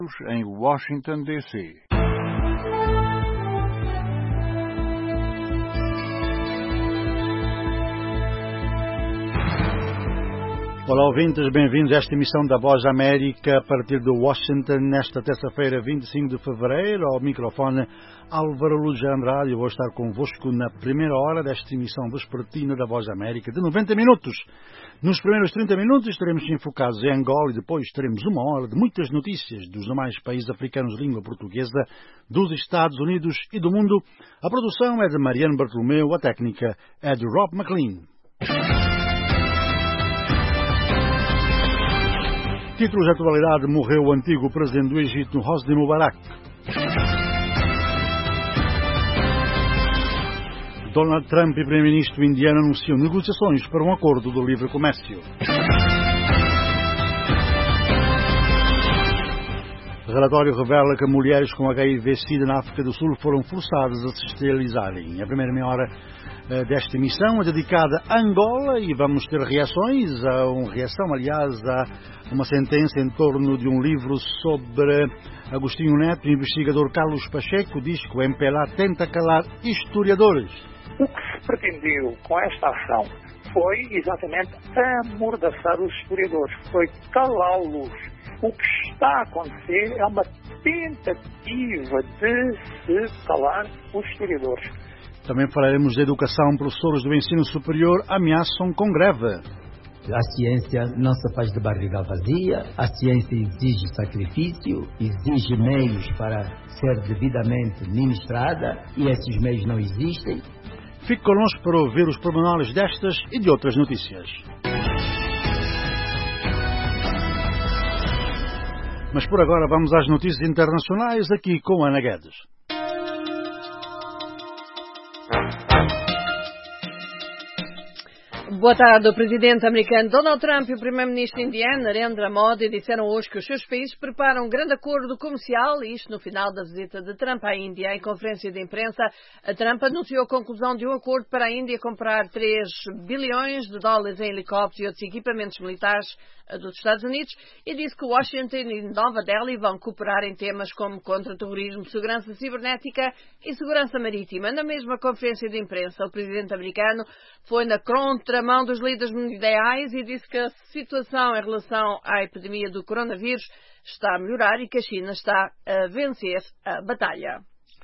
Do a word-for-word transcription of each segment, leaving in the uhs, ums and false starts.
em Washington, D C Olá, ouvintes, bem-vindos a esta emissão da Voz da América a partir de Washington, nesta terça-feira, vinte e cinco de fevereiro, ao microfone Álvaro Luz de Andrade. Eu vou estar convosco na primeira hora desta emissão vespertina da Voz da América, de noventa minutos. Nos primeiros trinta minutos estaremos enfocados em Angola e depois teremos uma hora de muitas notícias dos demais países africanos de língua portuguesa, dos Estados Unidos e do mundo. A produção é de Mariano Bartolomeu, a técnica é de Rob McLean. Títulos de atualidade: morreu o antigo presidente do Egito, Hosni Mubarak. Donald Trump e primeiro-ministro indiano anunciam negociações para um acordo do livre comércio. O relatório revela que mulheres com H I V-Sida na África do Sul foram forçadas a se esterilizarem. A primeira meia hora desta emissão é dedicada a Angola e vamos ter reações, a uma reação, aliás, a uma sentença em torno de um livro sobre Agostinho Neto. O investigador Carlos Pacheco diz que o M P L A tenta calar historiadores. O que se pretendeu com esta ação foi exatamente amordaçar os historiadores, foi calá-los. O que está a acontecer é uma tentativa de se calar os historiadores. Também falaremos de educação. Professores do ensino superior ameaçam com greve. A ciência não se faz de barriga vazia, a ciência exige sacrifício, exige meios para ser devidamente ministrada e esses meios não existem. Fique connosco para ouvir os pormenores destas e de outras notícias. Mas por agora vamos às notícias internacionais aqui com Ana Guedes. Boa tarde. O presidente americano Donald Trump e o primeiro-ministro indiano Narendra Modi disseram hoje que os seus países preparam um grande acordo comercial, e isto no final da visita de Trump à Índia. Em conferência de imprensa, a Trump anunciou a conclusão de um acordo para a Índia comprar três bilhões de dólares em helicópteros e outros equipamentos militares dos Estados Unidos e disse que Washington e Nova Delhi vão cooperar em temas como contra-terrorismo, segurança cibernética e segurança marítima. Na mesma conferência de imprensa, o presidente americano foi na contramão dos líderes mundiais e disse que a situação em relação à epidemia do coronavírus está a melhorar e que a China está a vencer a batalha.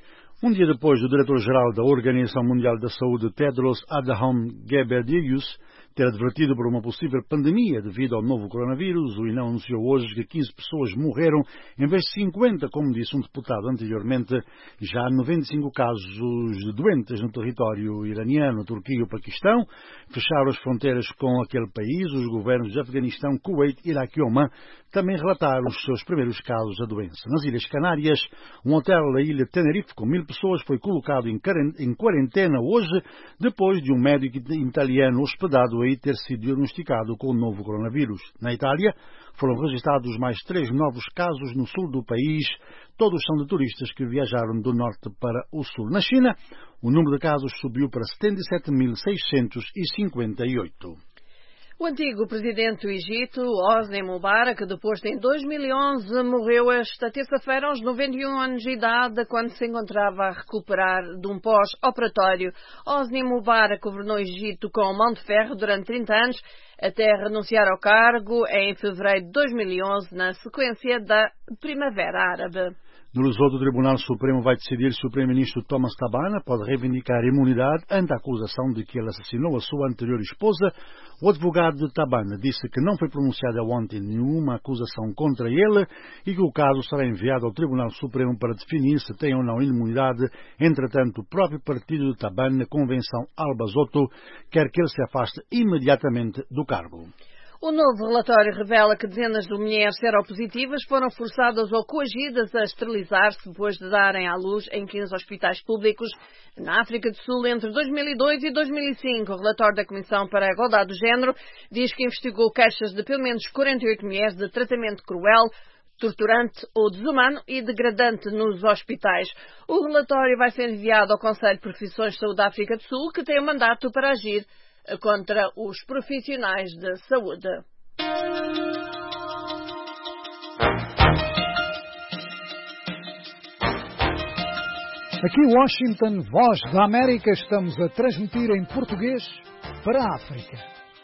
Um dia depois do diretor-geral da Organização Mundial da Saúde, Tedros Adhanom Ghebreyesus, ter advertido por uma possível pandemia devido ao novo coronavírus, o I N A anunciou hoje que quinze pessoas morreram em vez de cinquenta, como disse um deputado anteriormente. Já há noventa e cinco casos de doentes no território iraniano, Turquia e o Paquistão. Fecharam as fronteiras com aquele país. Os governos de Afeganistão, Kuwait, Iraque e Omã também relataram os seus primeiros casos da doença. Nas Ilhas Canárias, um hotel da ilha de Tenerife com mil pessoas foi colocado em quarentena hoje, depois de um médico italiano hospedado aí ter sido diagnosticado com o novo coronavírus. Na Itália, foram registrados mais três novos casos no sul do país. Todos são de turistas que viajaram do norte para o sul. Na China, o número de casos subiu para setenta e sete mil seiscentos e cinquenta e oito. O antigo presidente do Egito, Hosni Mubarak, deposto em dois mil e onze, morreu esta terça-feira aos noventa e um anos de idade, quando se encontrava a recuperar de um pós-operatório. Hosni Mubarak governou o Egito com mão de ferro durante trinta anos, até renunciar ao cargo em fevereiro de dois mil e onze, na sequência da Primavera Árabe. No Lesoto, o Tribunal Supremo vai decidir se o primeiro-ministro Thomas Tabana pode reivindicar imunidade ante a acusação de que ele assassinou a sua anterior esposa. O advogado de Tabana disse que não foi pronunciada ontem nenhuma acusação contra ele e que o caso será enviado ao Tribunal Supremo para definir se tem ou não imunidade. Entretanto, o próprio partido de Tabana, a Convenção Albazoto, quer que ele se afaste imediatamente do cargo. O novo relatório revela que dezenas de mulheres seropositivas foram forçadas ou coagidas a esterilizar-se depois de darem à luz em quinze hospitais públicos na África do Sul entre dois mil e dois e dois mil e cinco. O relatório da Comissão para a Igualdade do Género diz que investigou queixas de pelo menos quarenta e oito mulheres de tratamento cruel, torturante ou desumano e degradante nos hospitais. O relatório vai ser enviado ao Conselho de Profissões de Saúde da África do Sul, que tem o mandato para agir contra os profissionais de saúde. Aqui Washington, Voz da América, estamos a transmitir em português para a África.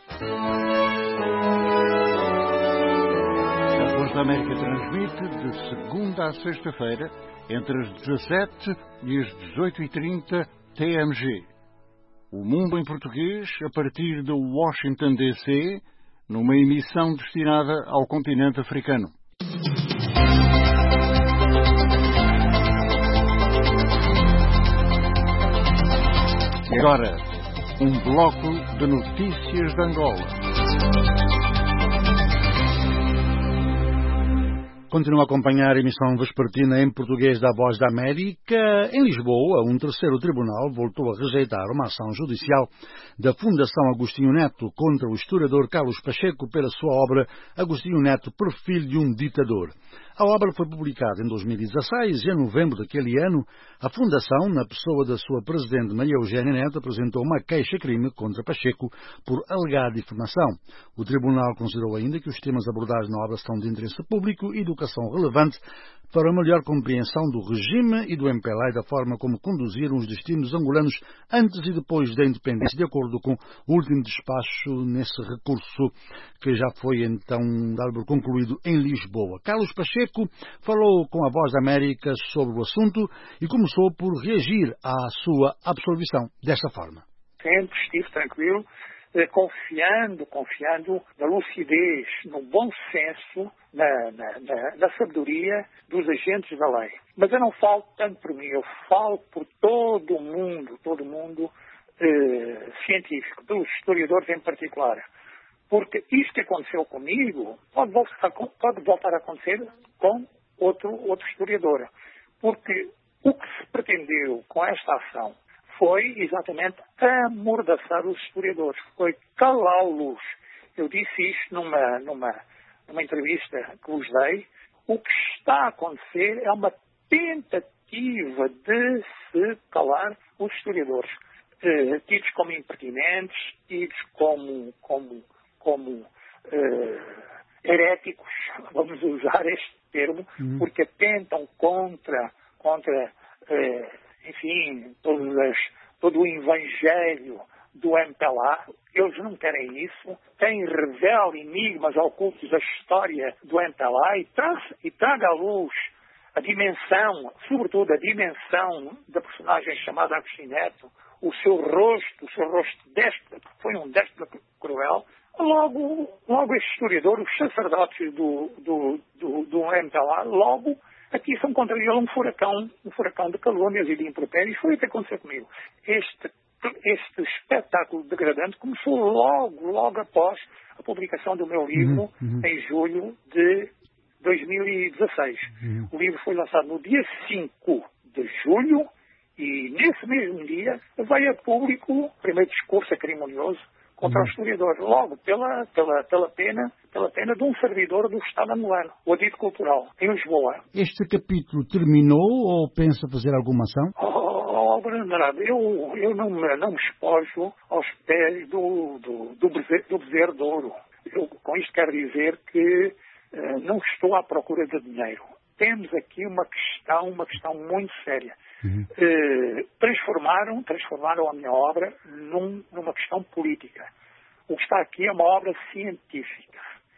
A Voz da América transmite de segunda a sexta-feira, entre as dezassete e as dezoito e trinta T M G. O Mundo em Português, a partir de Washington, D C, numa emissão destinada ao continente africano. E agora, um bloco de notícias de Angola. Continua a acompanhar a emissão vespertina em português da Voz da América. Em Lisboa, um terceiro tribunal voltou a rejeitar uma ação judicial da Fundação Agostinho Neto contra o historiador Carlos Pacheco pela sua obra Agostinho Neto, Perfil de um Ditador. A obra foi publicada em dois mil e dezasseis e, em novembro daquele ano, a Fundação, na pessoa da sua presidente Maria Eugênia Neto, apresentou uma queixa-crime contra Pacheco por alegada difamação. O tribunal considerou ainda que os temas abordados na obra são de interesse público e educação relevante para a melhor compreensão do regime e do M P L A e da forma como conduziram os destinos angolanos antes e depois da independência, de acordo com o último despacho nesse recurso, que já foi então dado por concluído em Lisboa. Carlos Pacheco falou com a Voz da América sobre o assunto e começou por reagir à sua absolvição desta forma. Sempre estive tranquilo, confiando, confiando na lucidez, no bom senso, na, na, na, na sabedoria dos agentes da lei. Mas eu não falo tanto por mim, eu falo por todo o mundo, todo o mundo eh, científico, dos historiadores em particular. Porque isto que aconteceu comigo pode voltar, pode voltar a acontecer com outro, outro historiador. Porque o que se pretendeu com esta ação foi exatamente amordaçar os historiadores, foi calá-los. Eu disse isto numa, numa, numa entrevista que vos dei. O que está a acontecer é uma tentativa de se calar os historiadores, eh, tidos como impertinentes, tidos como, como, como eh, heréticos, vamos usar este termo, uhum. porque atentam contra, contra eh, enfim, todas as, todo o evangelho do M P L A. Eles não querem isso. Quem revela enigmas ocultos da história do M P L A e, traz, e traga à luz a dimensão, sobretudo a dimensão da personagem chamada Agostinho Neto, o seu rosto, o seu rosto déspota, porque foi um déspota cruel. Logo, logo este historiador, os sacerdotes do, do, do, do M P L A, logo aqui são contra ele um furacão, um furacão de calúnias e de impropérios. Foi o que aconteceu comigo. Este, este espetáculo degradante começou logo, logo após a publicação do meu livro, uhum, uhum. em julho de dois mil e dezasseis. Uhum. O livro foi lançado no dia cinco de julho e, nesse mesmo dia, veio a público o primeiro discurso acrimonioso contra o historiador, logo pela, pela, pela, pena, pela pena de um servidor do Estado angolano, o Adito Cultural, em Lisboa. Este capítulo terminou ou pensa fazer alguma ação? Oh, oh Bernardo, eu, eu não, me, não me espojo aos pés do, do, do, bezerro, do bezerro de ouro. Eu, com isto quero dizer que uh, não estou à procura de dinheiro. Temos aqui uma questão, uma questão muito séria. Uhum. Eh, transformaram, transformaram a minha obra num, numa questão política. O que está aqui é uma obra científica.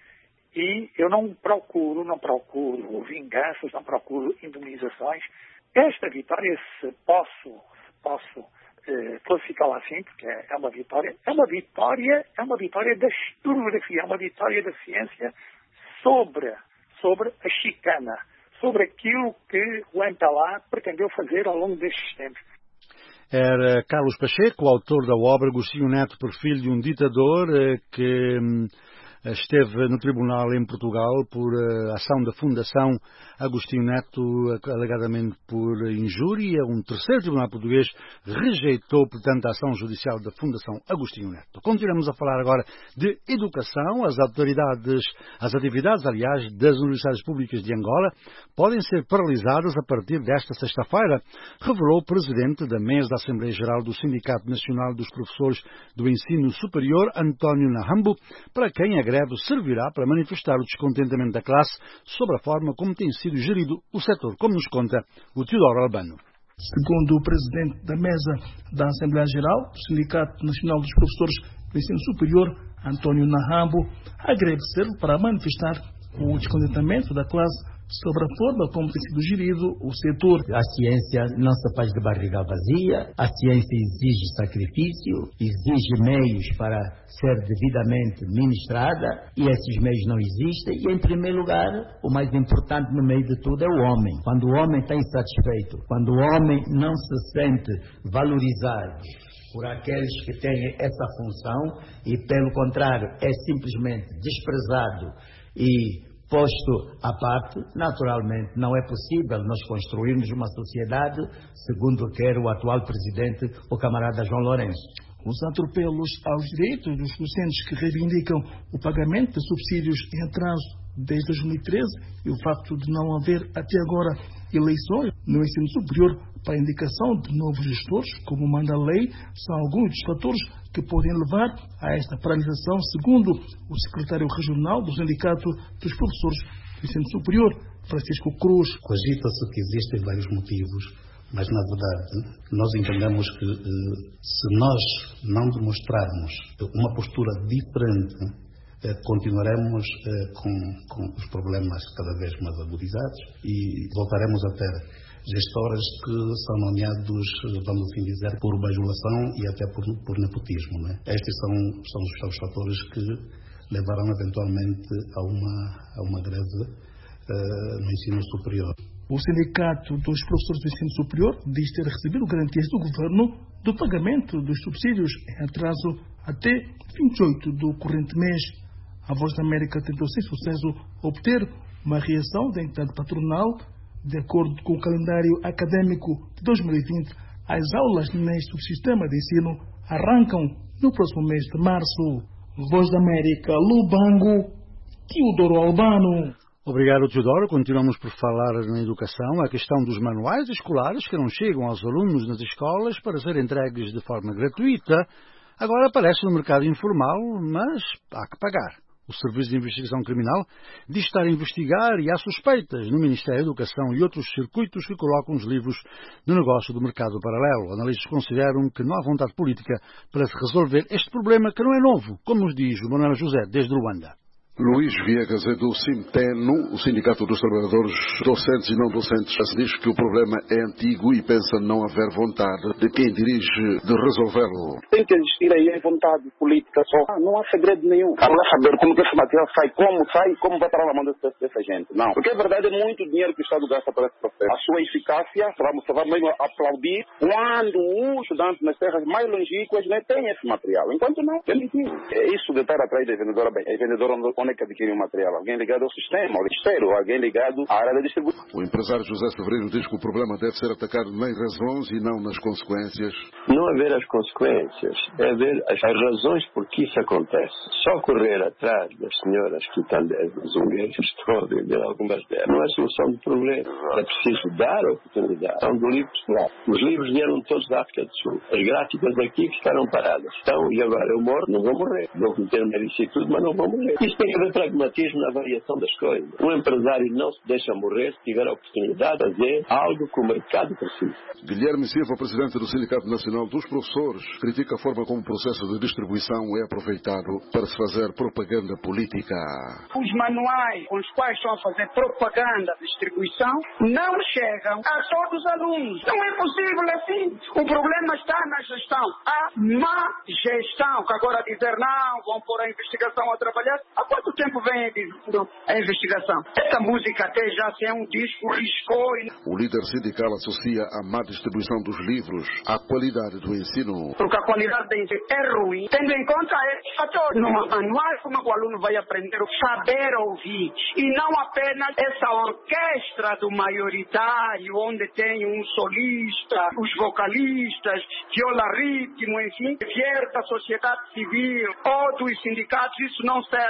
E eu não procuro, não procuro vinganças, não procuro indemnizações. Esta vitória, se posso, posso eh, classificá-la assim, porque é, é uma vitória, é uma vitória, é uma vitória da historiografia, é uma vitória da ciência sobre, sobre a chicana, sobre aquilo que o M P L A pretendeu fazer ao longo destes tempos. Era Carlos Pacheco, autor da obra Agostinho Neto, Perfil de um Ditador, que esteve no tribunal em Portugal por ação da Fundação Agostinho Neto, alegadamente por injúria. Um terceiro tribunal português rejeitou, portanto, a ação judicial da Fundação Agostinho Neto. Continuamos a falar agora de educação. As autoridades, as atividades, aliás, das universidades públicas de Angola podem ser paralisadas a partir desta sexta-feira, revelou o presidente da mesa da Assembleia Geral do Sindicato Nacional dos Professores do Ensino Superior, António Nahambo, para quem a greve servirá para manifestar o descontentamento da classe sobre a forma como tem sido gerido o setor, como nos conta o Teodoro Albano. Segundo o presidente da mesa da Assembleia Geral do Sindicato Nacional dos Professores do Ensino Superior, Antônio Nahambo, a greve serve para manifestar o descontentamento da classe sobre a forma como tem sido gerido o setor. A ciência não se faz de barriga vazia, a ciência exige sacrifício, exige meios para ser devidamente ministrada, e esses meios não existem. E, em primeiro lugar, o mais importante no meio de tudo é o homem. Quando o homem está insatisfeito, quando o homem não se sente valorizado por aqueles que têm essa função e, pelo contrário, é simplesmente desprezado e posto à parte, naturalmente não é possível nós construirmos uma sociedade segundo quer o atual presidente, o camarada João Lourenço. Os atropelos aos direitos dos docentes que reivindicam o pagamento de subsídios em atraso desde dois mil e treze e o facto de não haver até agora eleições no ensino superior para a indicação de novos gestores, como manda a lei, são alguns dos fatores que podem levar a esta paralisação, segundo o secretário regional do Sindicato dos Professores do Ensino Superior, Francisco Cruz. Cogita-se que existem vários motivos, mas na verdade nós entendemos que se nós não demonstrarmos uma postura diferente, continuaremos com, com os problemas cada vez mais agudizados e voltaremos a ter gestores que são nomeados, vamos assim dizer, por bajulação e até por, por nepotismo. Né? Estes são, são os fatores que levaram eventualmente a uma, a uma greve uh, no ensino superior. O Sindicato dos Professores do Ensino Superior diz ter recebido garantias do Governo do pagamento dos subsídios em atraso até vinte e oito do corrente mês. A Voz da América tentou sem sucesso obter uma reação da entidade patronal. De acordo com o calendário acadêmico de dois mil e vinte, as aulas neste subsistema de ensino arrancam no próximo mês de março. Voz da América, Lubango, Teodoro Albano. Obrigado, Teodoro. Continuamos por falar na educação. A questão dos manuais escolares que não chegam aos alunos nas escolas para serem entregues de forma gratuita agora aparece no mercado informal, mas há que pagar. O Serviço de Investigação Criminal diz estar a investigar e há suspeitas no Ministério da Educação e outros circuitos que colocam os livros no negócio do mercado paralelo. Analistas consideram que não há vontade política para se resolver este problema que não é novo, como nos diz o Manuel José desde Luanda. Luís Viegas é do Sinteno, o Sindicato dos Trabalhadores Docentes e Não Docentes. Diz que o problema é antigo e pensa não haver vontade de quem dirige de resolvê-lo. Tem que existir aí a vontade política só. Ah, não há segredo nenhum. Não há saber como que esse material sai, como sai e como vai para a mão dessa, dessa gente. Não. Porque a verdade é muito dinheiro que o Estado gasta para esse processo. A sua eficácia, vamos, vamos mesmo aplaudir quando o estudante nas terras mais longínquas né, tem esse material. Enquanto não, é mentira. É isso de estar atrás da vendedora bem. É vendedora onde é que adquire o material? Alguém ligado ao sistema, ao ministério, alguém ligado à área da distribuição. O empresário José Severino diz que o problema deve ser atacado nas razões e não nas consequências. Não é ver as consequências, é ver as, as razões por que isso acontece. Só correr atrás das senhoras que estão nas ungueiras, estou a vender algumas delas, não é solução do problema. É preciso dar a oportunidade. São do livro escolar. Os livros vieram todos da África do Sul. As gráficas daqui ficaram paradas. Então, e agora eu morro, não vou morrer. Vou cometer uma tudo, mas não vou morrer. Isso tem que haver pragmatismo na variação das coisas. Um empresário não se deixa morrer se tiver a oportunidade de fazer algo que o mercado precisa. Guilherme Silva, presidente do Sindicato Nacional dos Professores, critica a forma como o processo de distribuição é aproveitado para se fazer propaganda política. Os manuais com os quais estão a fazer propaganda de distribuição não chegam a todos os alunos. Não é possível assim. O problema está na gestão. A má gestão, que agora dizer não, vão pôr a investigação a trabalhar. Há quanto tempo vem a investigação? Essa música até já se é um disco, riscou. O líder sindical associa a má distribuição dos livros à qualidade do ensino. Porque a qualidade do ensino é ruim, tendo em conta esse fator. No manual, como o aluno vai aprender a saber ouvir, e não apenas essa orquestra do maioritário, onde tem um solista, os vocalistas, viola ritmo, enfim, vier da sociedade civil ou dos sindicatos, isso não serve. O que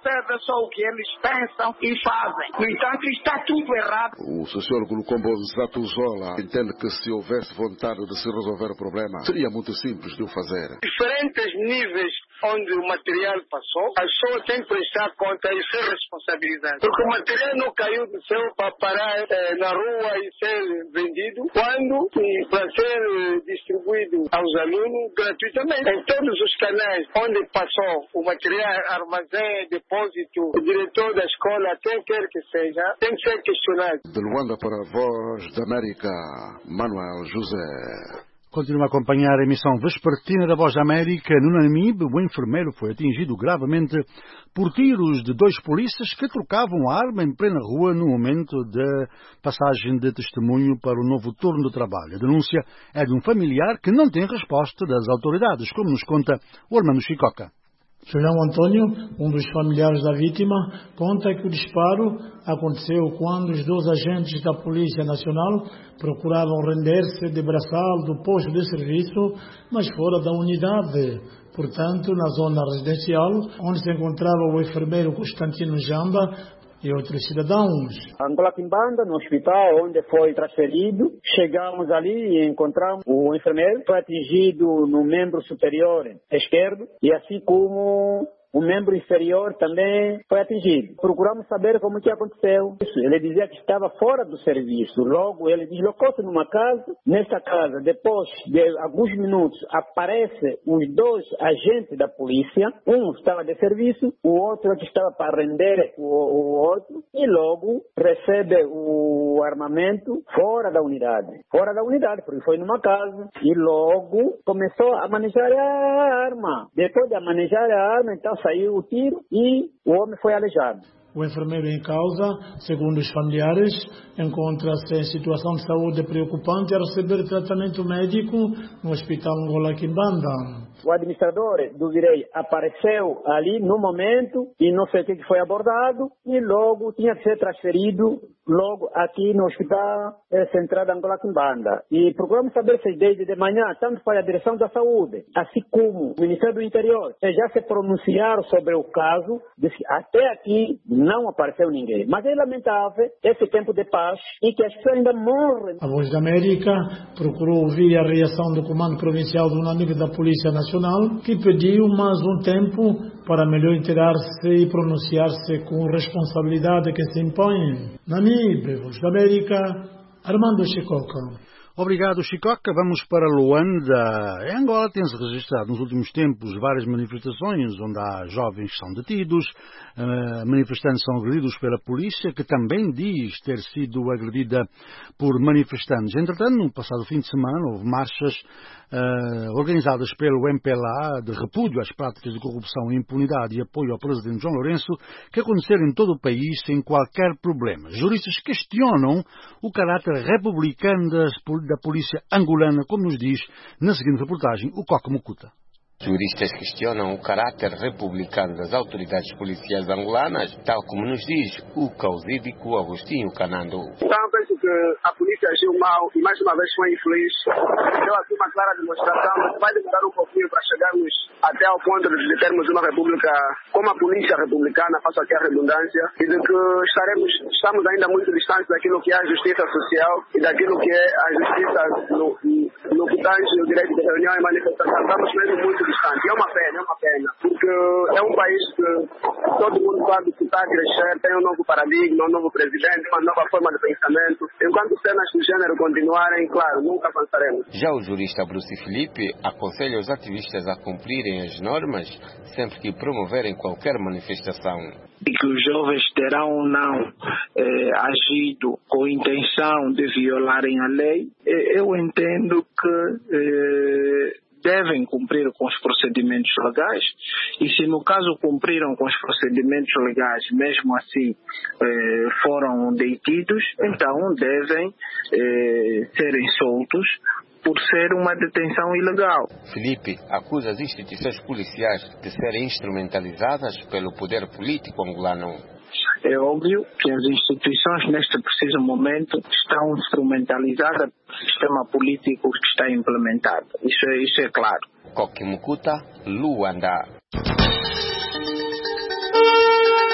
observa só o que eles pensam e fazem. No entanto, está tudo errado. O sociólogo Lukombo Zatuzola entende que se houvesse vontade de se resolver o problema, seria muito simples de o fazer. Diferentes níveis onde o material passou, a pessoa tem que prestar conta e ser responsabilizada. Porque o material não caiu do céu para parar eh, na rua e ser vendido, quando e para ser eh, distribuído aos alunos gratuitamente. Em todos os canais onde passou o material, armazém, depósito, o diretor da escola, quem quer que seja, tem que ser questionado. De Luanda para a Voz da América, Manuel José. Continua a acompanhar a emissão vespertina da Voz da América. No Namibe, o enfermeiro foi atingido gravemente por tiros de dois polícias que trocavam a arma em plena rua no momento da passagem de testemunho para o novo turno de trabalho. A denúncia é de um familiar que não tem resposta das autoridades, como nos conta o Armando Chicoca. João Antônio, um dos familiares da vítima, conta que o disparo aconteceu quando os dois agentes da Polícia Nacional procuravam render-se de braçal do posto de serviço, mas fora da unidade. Portanto, na zona residencial, onde se encontrava o enfermeiro Constantino Jamba e outros cidadãos. Angola Quimbanda, no hospital onde foi transferido, chegamos ali e encontramos o enfermeiro, foi atingido no membro superior esquerdo e assim como o membro inferior também foi atingido. Procuramos saber como que aconteceu. Ele dizia que estava fora do serviço. Logo, ele deslocou-se numa casa. Nesta casa, depois de alguns minutos, aparecem os dois agentes da polícia. Um estava de serviço, o outro que estava para render o, o outro. E logo recebe o armamento fora da unidade. Fora da unidade, porque foi numa casa. E logo começou a manejar a arma. Depois de manejar a arma, então saiu o tiro e o homem foi aleijado. O enfermeiro em causa, segundo os familiares, encontra-se em situação de saúde preocupante a receber tratamento médico no Hospital Angola Quimbanda. O administrador do direito apareceu ali no momento e não sei o que foi abordado e logo tinha que ser transferido logo aqui no Hospital Central de Angola Quimbanda. E procuramos saber se desde de manhã, tanto para a Direção da Saúde, assim como o Ministério do Interior, já se pronunciaram sobre o caso, disse que até aqui não apareceu ninguém. Mas é lamentável esse tempo de paz e que as pessoas ainda morrem. A Voz da América procurou ouvir a reação do Comando Provincial do Namibe da Polícia Nacional, que pediu mais um tempo para melhor inteirar-se e pronunciar-se com responsabilidade que se impõe. Namibe, Voz da América, Armando Chicoca. Obrigado, Chicoca. Vamos para Luanda. Em Angola tem-se registrado nos últimos tempos várias manifestações onde há jovens que são detidos, uh, manifestantes são agredidos pela polícia, que também diz ter sido agredida por manifestantes. Entretanto, no passado fim de semana houve marchas uh, organizadas pelo M P L A de repúdio às práticas de corrupção e impunidade e apoio ao presidente João Lourenço, que aconteceram em todo o país sem qualquer problema. Juristas questionam o caráter republicano das da polícia angolana, como nos diz na seguinte reportagem o Coca Mucuta. Juristas questionam o caráter republicano das autoridades policiais angolanas, tal como nos diz o causídico Agostinho Canando. Então, penso que a polícia agiu mal e mais uma vez foi infeliz. Deu aqui uma clara demonstração, mas vai demorar um pouquinho para chegarmos até ao ponto de termos uma república como a polícia republicana, faço aqui a redundância, e de que estaremos, estamos ainda muito distantes daquilo que é a justiça social e daquilo que é a justiça no, no que tange o direito de reunião e manifestação. Estamos mesmo muito distante. É uma pena, é uma pena, porque é um país que todo mundo sabe que está a crescer, tem um novo paradigma, um novo presidente, uma nova forma de pensamento. Enquanto cenas do gênero continuarem, claro, nunca avançaremos. Já o jurista Bruce Felipe aconselha os ativistas a cumprirem as normas sempre que promoverem qualquer manifestação. E que os jovens terão ou não eh, agido com a intenção de violarem a lei, eu entendo que eh, devem cumprir com os procedimentos legais e se no caso cumpriram com os procedimentos legais, mesmo assim eh, foram detidos, então devem eh, serem soltos por ser uma detenção ilegal. Felipe acusa as instituições policiais de serem instrumentalizadas pelo poder político angolano. É óbvio que as instituições neste preciso momento estão instrumentalizadas pelo sistema político que está implementado. Isso é, isso é claro. Coque Mucuta, Luanda.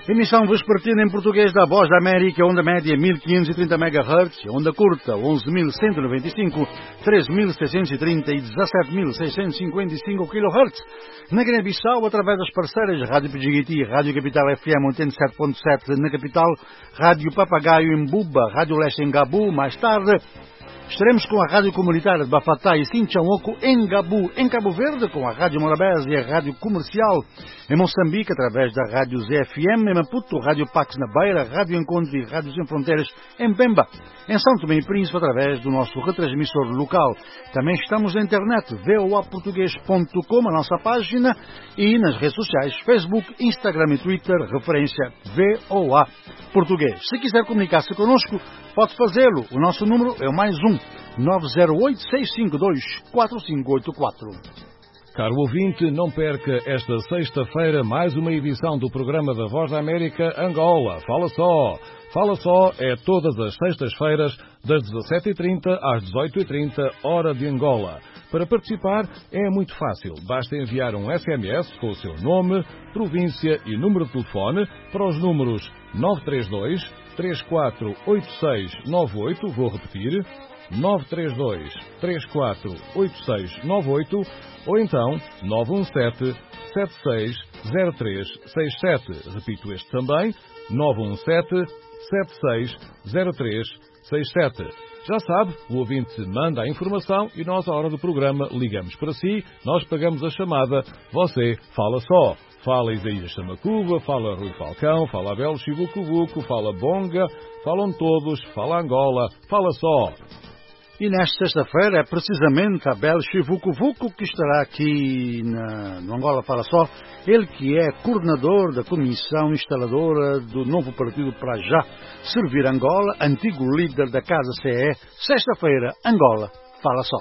Emissão vespertina em português da Voz da América, onda média mil quinhentos e trinta megahertz, onda curta onze mil cento e noventa e cinco, treze mil seiscentos e trinta e dezassete mil seiscentos e cinquenta e cinco kilohertz. Na Guiné-Bissau, através das parceiras Rádio Pidjigiti, Rádio Capital F M oitenta e sete ponto sete na capital, Rádio Papagaio em Buba, Rádio Leste em Gabu. Mais tarde estaremos com a Rádio Comunitária de Bafatá e Sinchanoco em Gabu, em Cabo Verde, com a Rádio Morabeza e a Rádio Comercial. Em Moçambique, através da Rádio Z F M, em Maputo, Rádio Pax na Beira, Rádio Encontro e Rádio Sem Fronteiras em Pemba. Em São Tomé e Príncipe, através do nosso retransmissor local. Também estamos na internet, v o a português ponto com, a nossa página, e nas redes sociais, Facebook, Instagram e Twitter, referência V O A Português. Se quiser comunicar-se connosco, pode fazê-lo. O nosso número é o mais um, nove zero oito, seis cinco dois, quatro cinco oito quatro. Caro ouvinte, não perca esta sexta-feira mais uma edição do programa da Voz da América Angola. Fala só! Fala só é todas as sextas-feiras, das dezassete e trinta às dezoito e trinta, hora de Angola. Para participar é muito fácil. Basta enviar um S M S com o seu nome, província e número de telefone para os números nove três dois, três quatro oito seis nove oito, vou repetir, nove três dois, três quatro oito seis nove oito, ou então nove um sete, sete seis zero três seis sete. Repito este também, nove um sete, sete seis zero três seis sete. Já sabe, o ouvinte manda a informação e nós, à hora do programa, ligamos para si, nós pagamos a chamada, você fala só. Fala Isaías Chamacuba, fala Rui Falcão, fala Abel Chivucubuco, fala Bonga, falam todos, fala Angola, fala só. E nesta sexta-feira é precisamente Abel Chivucuvuco que estará aqui na, no Angola Fala Só, ele que é coordenador da comissão instaladora do novo partido para já servir Angola, antigo líder da Casa C E. Sexta-feira, Angola Fala Só.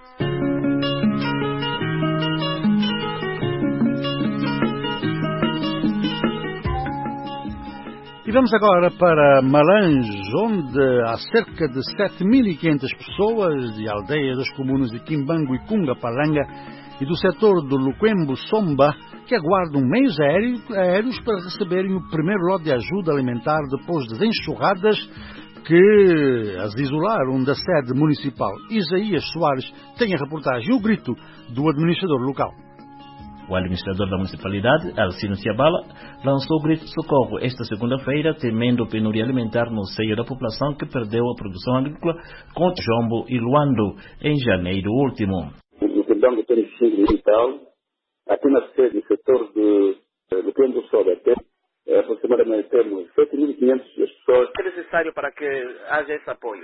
E vamos agora para Malange, onde há cerca de sete mil e quinhentas pessoas de aldeias das comunas de Quimbango e Cunga Palanga e do setor do Luquembo Somba que aguardam meios aéreos para receberem o primeiro lote de ajuda alimentar depois das enxurradas que as isolaram da sede municipal. Isaías Soares tem a reportagem e o grito do administrador local. O administrador da municipalidade, Alcino Ciabala, lançou o grito de socorro esta segunda-feira, temendo penuria alimentar no seio da população que perdeu a produção agrícola com Jombo e Luando em janeiro último. No Quimbango temos cinco mil e tal, aqui na sede do setor de, do Quimbango Sobe, é, aproximadamente temos sete mil e quinhentas pessoas. O que é necessário para que haja esse apoio?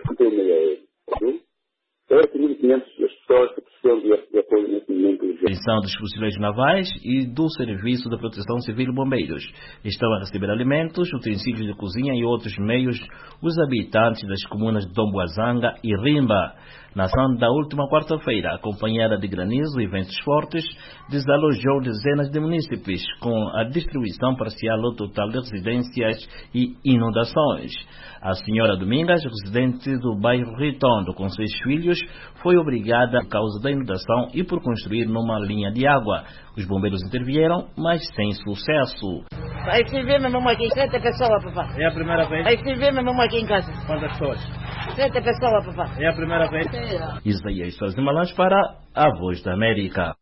sete mil e quinhentas pessoas que precisam de apoio nesse momento. Atenção dos fuzileiros navais e do Serviço da Proteção Civil e Bombeiros. Estão a receber alimentos, utensílios de cozinha e outros meios os habitantes das comunas de Domboazanga e Rimba. Na ação da última quarta-feira, acompanhada de granizo e ventos fortes, desalojou dezenas de munícipes, com a destruição parcial ou total de residências e inundações. A senhora Domingas, residente do bairro Ritondo, com seis filhos, foi obrigada, por causa da inundação e por construir numa linha de água. Os bombeiros intervieram, mas sem sucesso. Vai se ver mesmo aqui, sete pessoas, papá. É a primeira vez? Vai se ver mesmo aqui em casa. Quantas pessoas? Sete pessoas, papá. É a primeira vez? É. Isaías Soares de Malange para a Voz da América.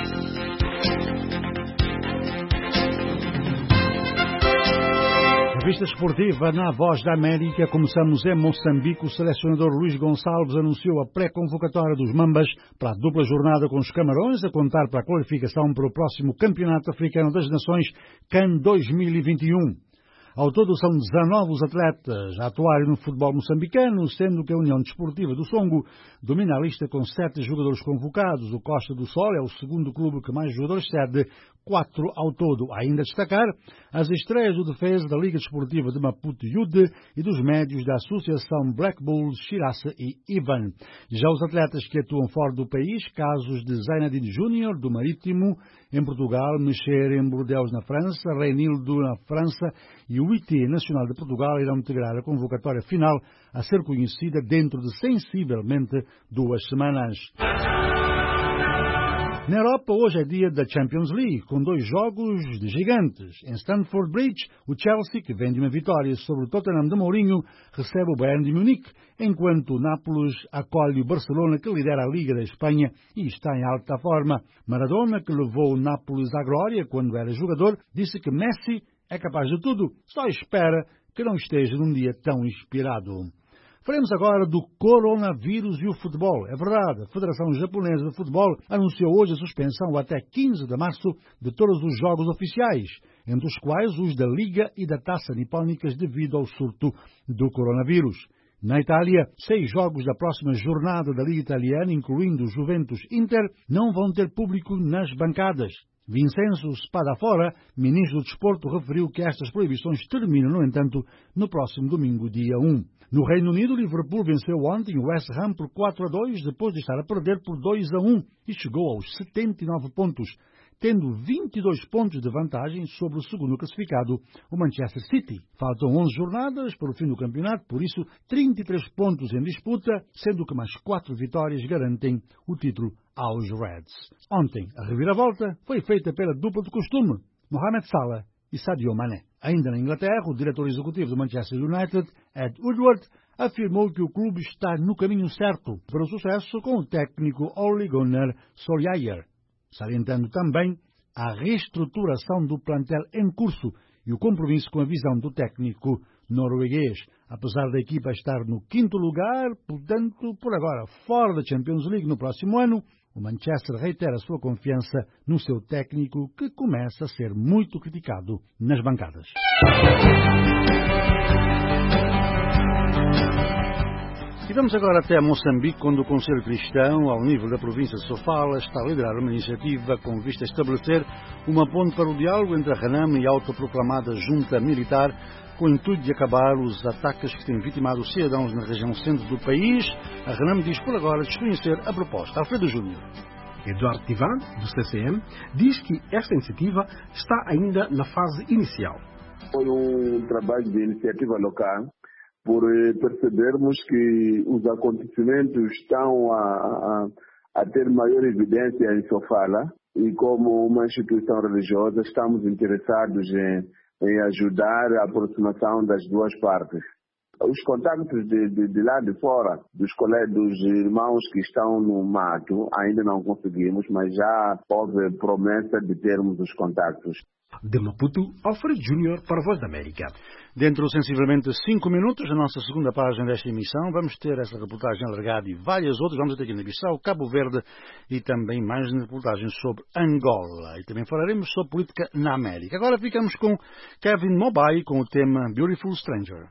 Revista esportiva na Voz da América. Começamos em Moçambique. O selecionador Luís Gonçalves anunciou a pré-convocatória dos Mambas para a dupla jornada com os Camarões, a contar para a qualificação para o próximo Campeonato Africano das Nações CAN dois mil e vinte e um. Ao todo são dezanove os atletas a atuarem no futebol moçambicano, sendo que a União Desportiva do Songo domina a lista com sete jogadores convocados. O Costa do Sol é o segundo clube que mais jogadores cede, quatro ao todo. Ainda a destacar as estreias do defesa da Liga Desportiva de Maputo Yude e dos médios da Associação Black Bulls, Chiraça e Ivan. Já os atletas que atuam fora do país, casos de Zainadine Júnior, do Marítimo, em Portugal, Mexer em Bordeaux, na França, Reinildo, na França, e o I T Nacional de Portugal irão integrar a convocatória final a ser conhecida dentro de sensivelmente duas semanas. Na Europa, hoje é dia da Champions League, com dois jogos de gigantes. Em Stamford Bridge, o Chelsea, que vem de uma vitória sobre o Tottenham de Mourinho, recebe o Bayern de Munique, enquanto o Nápoles acolhe o Barcelona, que lidera a Liga da Espanha e está em alta forma. Maradona, que levou o Nápoles à glória quando era jogador, disse que Messi é capaz de tudo, só espera que não esteja num dia tão inspirado. Falemos agora do coronavírus e o futebol. É verdade, a Federação Japonesa de Futebol anunciou hoje a suspensão até quinze de março de todos os jogos oficiais, entre os quais os da Liga e da Taça Nipónicas devido ao surto do coronavírus. Na Itália, seis jogos da próxima jornada da Liga Italiana, incluindo Juventus Inter, não vão ter público nas bancadas. Vincenzo Spadafora, ministro do Desporto, referiu que estas proibições terminam, no entanto, no próximo domingo, dia um. No Reino Unido, o Liverpool venceu ontem o West Ham por quatro a dois, depois de estar a perder por dois a um, e chegou aos setenta e nove pontos, tendo vinte e dois pontos de vantagem sobre o segundo classificado, o Manchester City. Faltam onze jornadas para o fim do campeonato, por isso trinta e três pontos em disputa, sendo que mais quatro vitórias garantem o título aos Reds. Ontem, a reviravolta foi feita pela dupla de costume, Mohamed Salah e Sadio Mané. Ainda na Inglaterra, o diretor executivo do Manchester United, Ed Woodward, afirmou que o clube está no caminho certo para o sucesso com o técnico Ole Gunnar Solskjaer, salientando também a reestruturação do plantel em curso e o compromisso com a visão do técnico norueguês. Apesar da equipa estar no quinto lugar, portanto, por agora, fora da Champions League no próximo ano, o Manchester reitera a sua confiança no seu técnico, que começa a ser muito criticado nas bancadas. E vamos agora até Moçambique, onde o Conselho Cristão, ao nível da província de Sofala, está a liderar uma iniciativa com vista a estabelecer uma ponte para o diálogo entre a RENAM e a autoproclamada Junta Militar, com o intuito de acabar os ataques que têm vitimado os cidadãos na região centro do país. A RENAM diz por agora desconhecer a proposta. Alfredo Júnior. Eduardo Tivan, do C C M, diz que esta iniciativa está ainda na fase inicial. Foi um trabalho de iniciativa local, por percebermos que os acontecimentos estão a, a, a ter maior evidência em Sofala, e como uma instituição religiosa estamos interessados em, em ajudar a aproximação das duas partes. Os contactos de, de, de lá de fora, dos colegas, dos irmãos que estão no mato, ainda não conseguimos, mas já houve promessa de termos os contactos. De Maputo, Alfredo Júnior para a Voz da América. Dentro, sensivelmente, cinco minutos, na nossa segunda página desta emissão, vamos ter essa reportagem alargada e várias outras. Vamos ter aqui na Bissau, Cabo Verde e também mais reportagens sobre Angola. E também falaremos sobre política na América. Agora ficamos com Kevin Mobai com o tema Beautiful Stranger.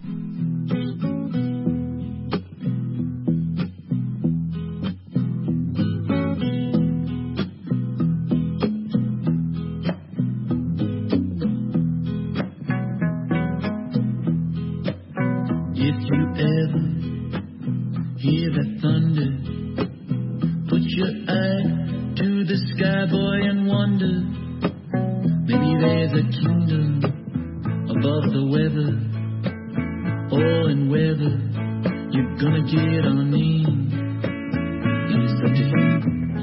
If you ever hear that thunder, put your eye to the sky, boy, and wonder. Maybe there's a kingdom above the weather. Oh, and whether you're gonna get on in is up to you.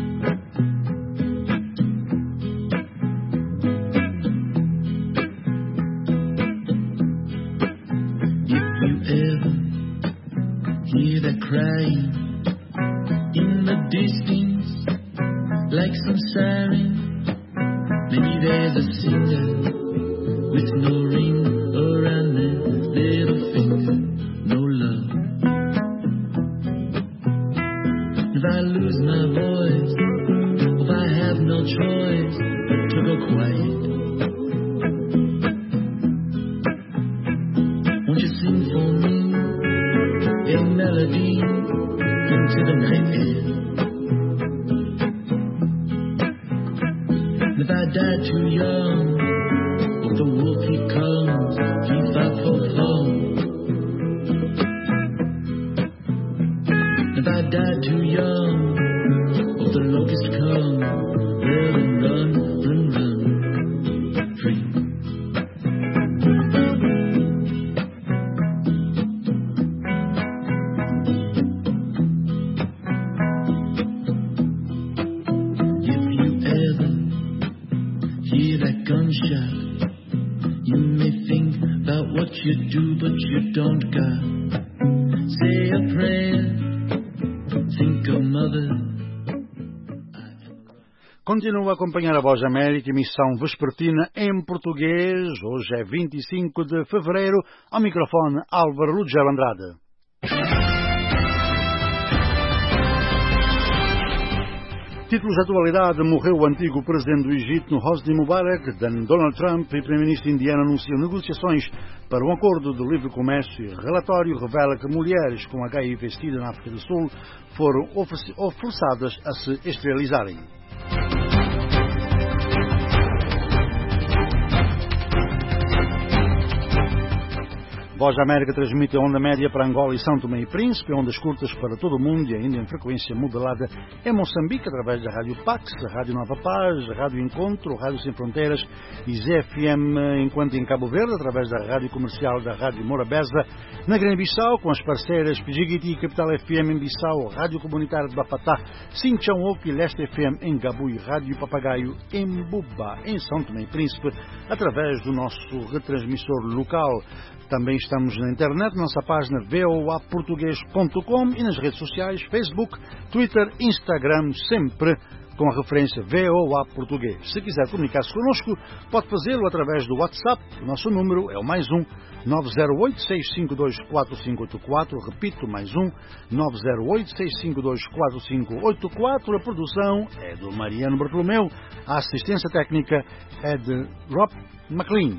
If you ever hear that crying in the distance, like some siren, maybe there's a singer with no ring around their little finger, no love. If I lose my voice, if I have no choice but to go quiet, won't you sing for me a melody into the night air? And if I die too young, the wolf he comes, he fight for fun. If I die too young, or the locust come, run, run, run, run, free. If me think about what you do, but you don't got. Say a prayer, think of mother. Continua a acompanhar a Voz América, emissão vespertina em português. Hoje é vinte e cinco de fevereiro. Ao microfone, Álvaro Lugel Andrade. Títulos de atualidade: morreu o antigo presidente do Egito, Hosni Mubarak. Donald Trump e o primeiro-ministro indiano anunciam negociações para um acordo de livre comércio. Relatório revela que mulheres com H I V-Sida na África do Sul foram forçadas a se esterilizarem. Voz da América transmite a onda média para Angola e São Tomé e Príncipe, ondas curtas para todo o mundo e ainda em frequência modulada em Moçambique, através da Rádio Pax, a Rádio Nova Paz, a Rádio Encontro, Rádio Sem Fronteiras e Z F M, enquanto em Cabo Verde, através da Rádio Comercial da Rádio Morabeza, na Guiné-Bissau, com as parceiras Pijigiti e Capital F M em Bissau, Rádio Comunitária de Bapatá, Sinchão-Oco e Leste F M em Gabu e Rádio Papagaio em Buba, em São Tomé e Príncipe, através do nosso retransmissor local. Também estamos na internet, nossa página v o a português ponto com e nas redes sociais, Facebook, Twitter, Instagram, sempre com a referência V O A Português. Se quiser comunicar-se connosco, pode fazê-lo através do WhatsApp. O nosso número é o mais um nove zero oito, seis cinco dois, quatro cinco oito quatro. Repito, mais um nove zero oito, seis cinco dois, quatro cinco oito quatro. A produção é do Mariano Bartolomeu. A assistência técnica é de Rob McLean.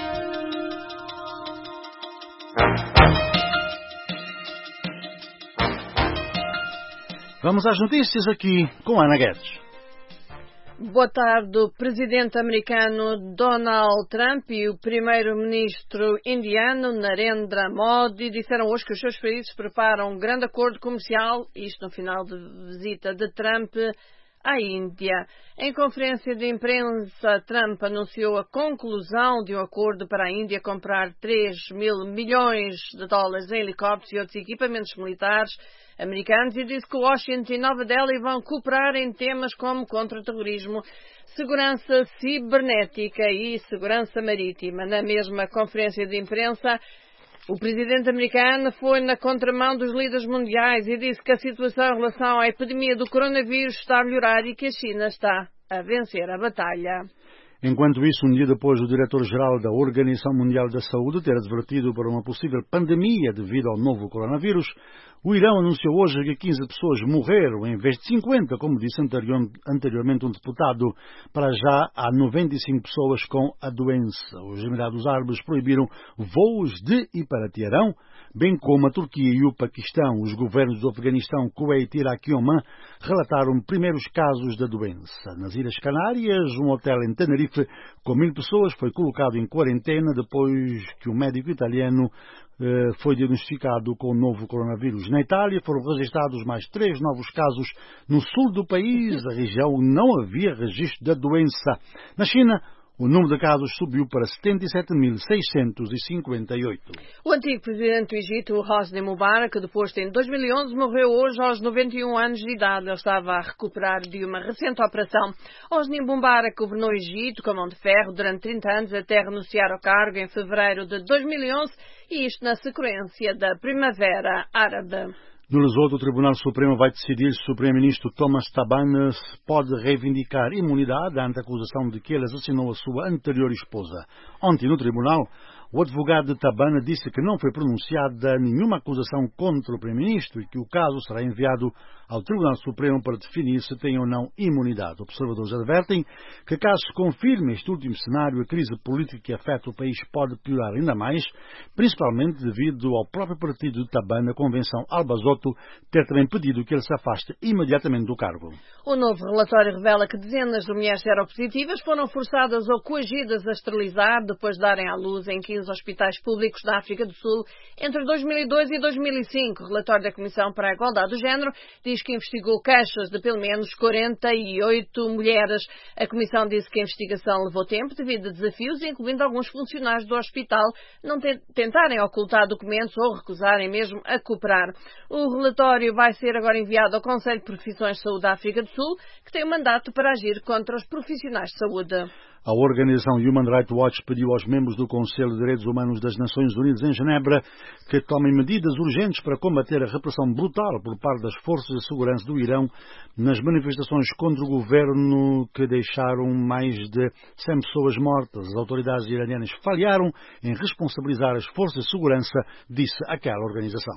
Vamos às notícias aqui com Ana Guedes. Boa tarde. O presidente americano Donald Trump e o primeiro-ministro indiano Narendra Modi disseram hoje que os seus países preparam um grande acordo comercial, isto no final de visita de Trump à Índia. Em conferência de imprensa, Trump anunciou a conclusão de um acordo para a Índia comprar três mil milhões de dólares em helicópteros e outros equipamentos militares americanos e disse que Washington e Nova Delhi vão cooperar em temas como contra-terrorismo, segurança cibernética e segurança marítima. Na mesma conferência de imprensa, o presidente americano foi na contramão dos líderes mundiais e disse que a situação em relação à epidemia do coronavírus está a melhorar e que a China está a vencer a batalha. Enquanto isso, um dia depois do diretor-geral da Organização Mundial da Saúde ter advertido para uma possível pandemia devido ao novo coronavírus, o Irão anunciou hoje que quinze pessoas morreram, em vez de cinquenta, como disse anteriormente um deputado. Para já, há noventa e cinco pessoas com a doença. Os Emirados Árabes proibiram voos de e para Teherão, bem como a Turquia e o Paquistão. Os governos do Afeganistão, Kuwait e Iraque e Omã relataram primeiros casos da doença. Nas Ilhas Canárias, um hotel em Tenerife com mil pessoas foi colocado em quarentena depois que um médico italiano eh, foi diagnosticado com o novo coronavírus. Na Itália foram registrados mais três novos casos. No sul do país, a região não havia registro da doença. Na China, o número de casos subiu para setenta e sete mil seiscentos e cinquenta e oito. O antigo presidente do Egito, Hosni Mubarak, deposto em dois mil e onze, morreu hoje aos noventa e um anos de idade. Ele estava a recuperar de uma recente operação. Hosni Mubarak governou o Egito com mão de ferro durante trinta anos até renunciar ao cargo em fevereiro de dois mil e onze, e isto na sequência da Primavera Árabe. No Lesoto, o Tribunal Supremo vai decidir se o Primeiro-Ministro Thomas Tabane pode reivindicar imunidade ante a acusação de que ele assassinou a sua anterior esposa. Ontem, no Tribunal, o advogado de Tabane disse que não foi pronunciada nenhuma acusação contra o Primeiro-Ministro e que o caso será enviado ao Tribunal Supremo para definir se tem ou não imunidade. Observadores advertem que, caso se confirme este último cenário, a crise política que afeta o país pode piorar ainda mais, principalmente devido ao próprio partido de Tabane, a Convenção Albazoto, ter também pedido que ele se afaste imediatamente do cargo. O novo relatório revela que dezenas de mulheres seropositivas foram forçadas ou coagidas a esterilizar depois de darem à luz em quinze hospitais públicos da África do Sul entre dois mil e dois e dois mil e cinco. O relatório da Comissão para a Igualdade do Género diz que investigou queixas de pelo menos quarenta e oito mulheres. A Comissão disse que a investigação levou tempo devido a desafios, incluindo alguns funcionários do hospital não tentarem ocultar documentos ou recusarem mesmo a cooperar. O relatório vai ser agora enviado ao Conselho de Profissões de Saúde da África do Sul, que tem o mandato para agir contra os profissionais de saúde. A organização Human Rights Watch pediu aos membros do Conselho de Direitos Humanos das Nações Unidas em Genebra que tomem medidas urgentes para combater a repressão brutal por parte das forças de segurança do Irão nas manifestações contra o governo que deixaram mais de cem pessoas mortas. As autoridades iranianas falharam em responsabilizar as forças de segurança, disse aquela organização.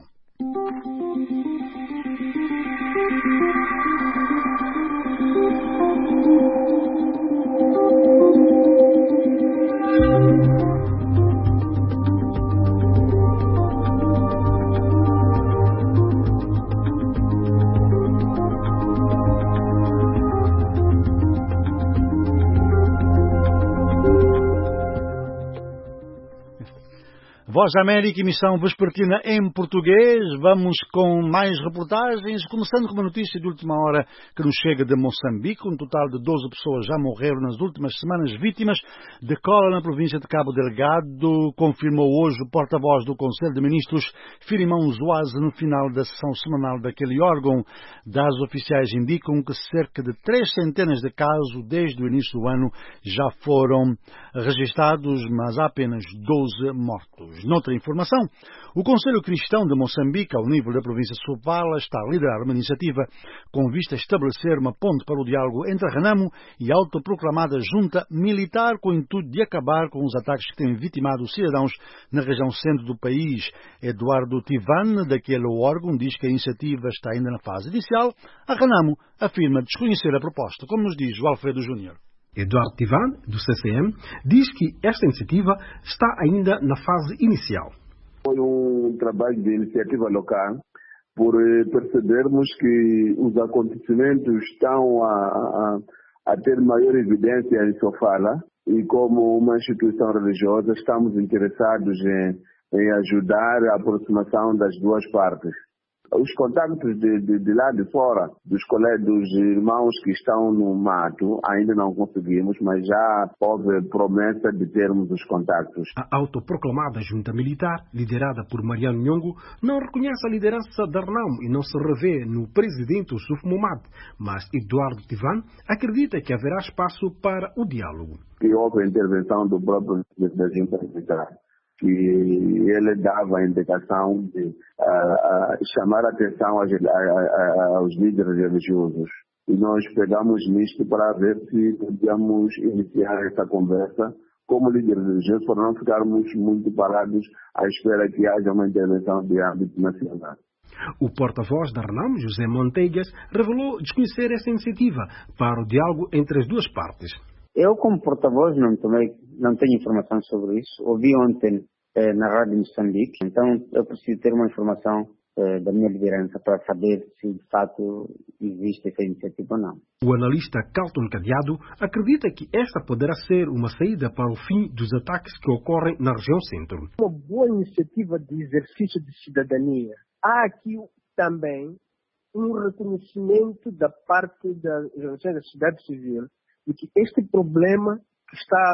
Voz da América, emissão vespertina em português. Vamos com mais reportagens, começando com uma notícia de última hora que nos chega de Moçambique. Um total de doze pessoas já morreram nas últimas semanas vítimas de cólera na província de Cabo Delgado, confirmou hoje o porta-voz do Conselho de Ministros, Filimão Zuaze, no final da sessão semanal daquele órgão. Dados oficiais indicam que cerca de três centenas de casos desde o início do ano já foram registrados, mas há apenas doze mortos. Noutra informação, o Conselho Cristão de Moçambique, ao nível da província de Sofala, está a liderar uma iniciativa com vista a estabelecer uma ponte para o diálogo entre a Renamo e a autoproclamada junta militar, com o intuito de acabar com os ataques que têm vitimado os cidadãos na região centro do país. Eduardo Tivan, daquele órgão, diz que a iniciativa está ainda na fase inicial. A Renamo afirma desconhecer a proposta, como nos diz o Alfredo Júnior. Eduardo Tivan, do C C M, diz que esta iniciativa está ainda na fase inicial. Foi um trabalho de iniciativa local, por percebermos que os acontecimentos estão a, a, a ter maior evidência em Sofala, e como uma instituição religiosa estamos interessados em, em ajudar a aproximação das duas partes. Os contactos de, de, de lá de fora, dos colegas, dos irmãos que estão no mato, ainda não conseguimos, mas já houve promessa de termos os contactos. A autoproclamada junta militar, liderada por Mariano Nhongo, não reconhece a liderança da Renamo e não se revê no presidente Yusuf Momad, mas Eduardo Tivan acredita que haverá espaço para o diálogo. Que houve a intervenção do próprio presidente da junta militar, que ele dava a indicação de uh, uh, chamar a atenção aos, uh, aos líderes religiosos. E nós pegamos nisto para ver se podíamos iniciar essa conversa como líderes religiosos, para não ficarmos muito parados à espera que haja uma intervenção de âmbito nacional. O porta-voz da Renamo, José Monteigas, revelou desconhecer essa iniciativa para o diálogo entre as duas partes. Eu, como porta-voz, não, tomei, não tenho informação sobre isso. Ouvi ontem eh, na Rádio Moçambique, então eu preciso ter uma informação eh, da minha liderança para saber se de fato existe essa iniciativa ou não. O analista Carlton Cadeado acredita que esta poderá ser uma saída para o fim dos ataques que ocorrem na região centro. Uma boa iniciativa de exercício de cidadania. Há aqui também um reconhecimento da parte da, da sociedade civil de que este problema que está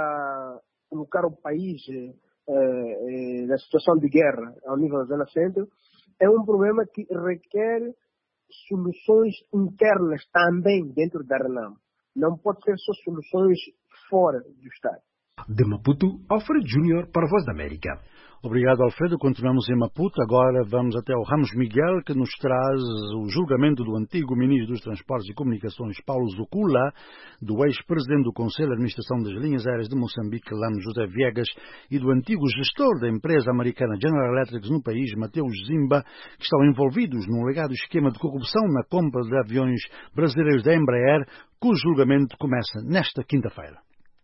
a colocar o país eh, eh, na situação de guerra ao nível da zona centro é um problema que requer soluções internas também dentro da Renamo. Não pode ser só soluções fora do Estado. De Maputo, Alfredo Júnior para a Voz da América. Obrigado, Alfredo. Continuamos em Maputo. Agora vamos até o Ramos Miguel, que nos traz o julgamento do antigo ministro dos Transportes e Comunicações, Paulo Zucula, do ex-presidente do Conselho de Administração das Linhas Aéreas de Moçambique, Lano José Viegas, e do antigo gestor da empresa americana General Electric no país, Mateus Zimba, que estão envolvidos num alegado esquema de corrupção na compra de aviões brasileiros da Embraer, cujo julgamento começa nesta quinta-feira.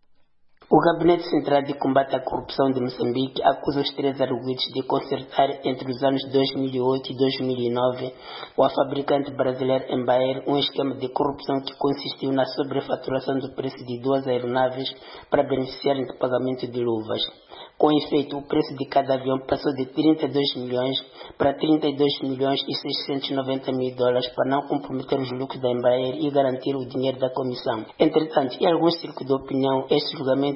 O Gabinete Central de Combate à Corrupção de Moçambique acusa os três arguidos de concertar entre os anos dois mil e oito e dois mil e nove o fabricante brasileiro Embraer um esquema de corrupção que consistiu na sobrefaturação do preço de duas aeronaves para beneficiarem do pagamento de luvas. Com efeito, o preço de cada avião passou de trinta e dois milhões para trinta e dois milhões e seiscentos e noventa mil dólares para não comprometer os lucros da Embraer e garantir o dinheiro da comissão. Entretanto, em alguns círculos de opinião, este julgamento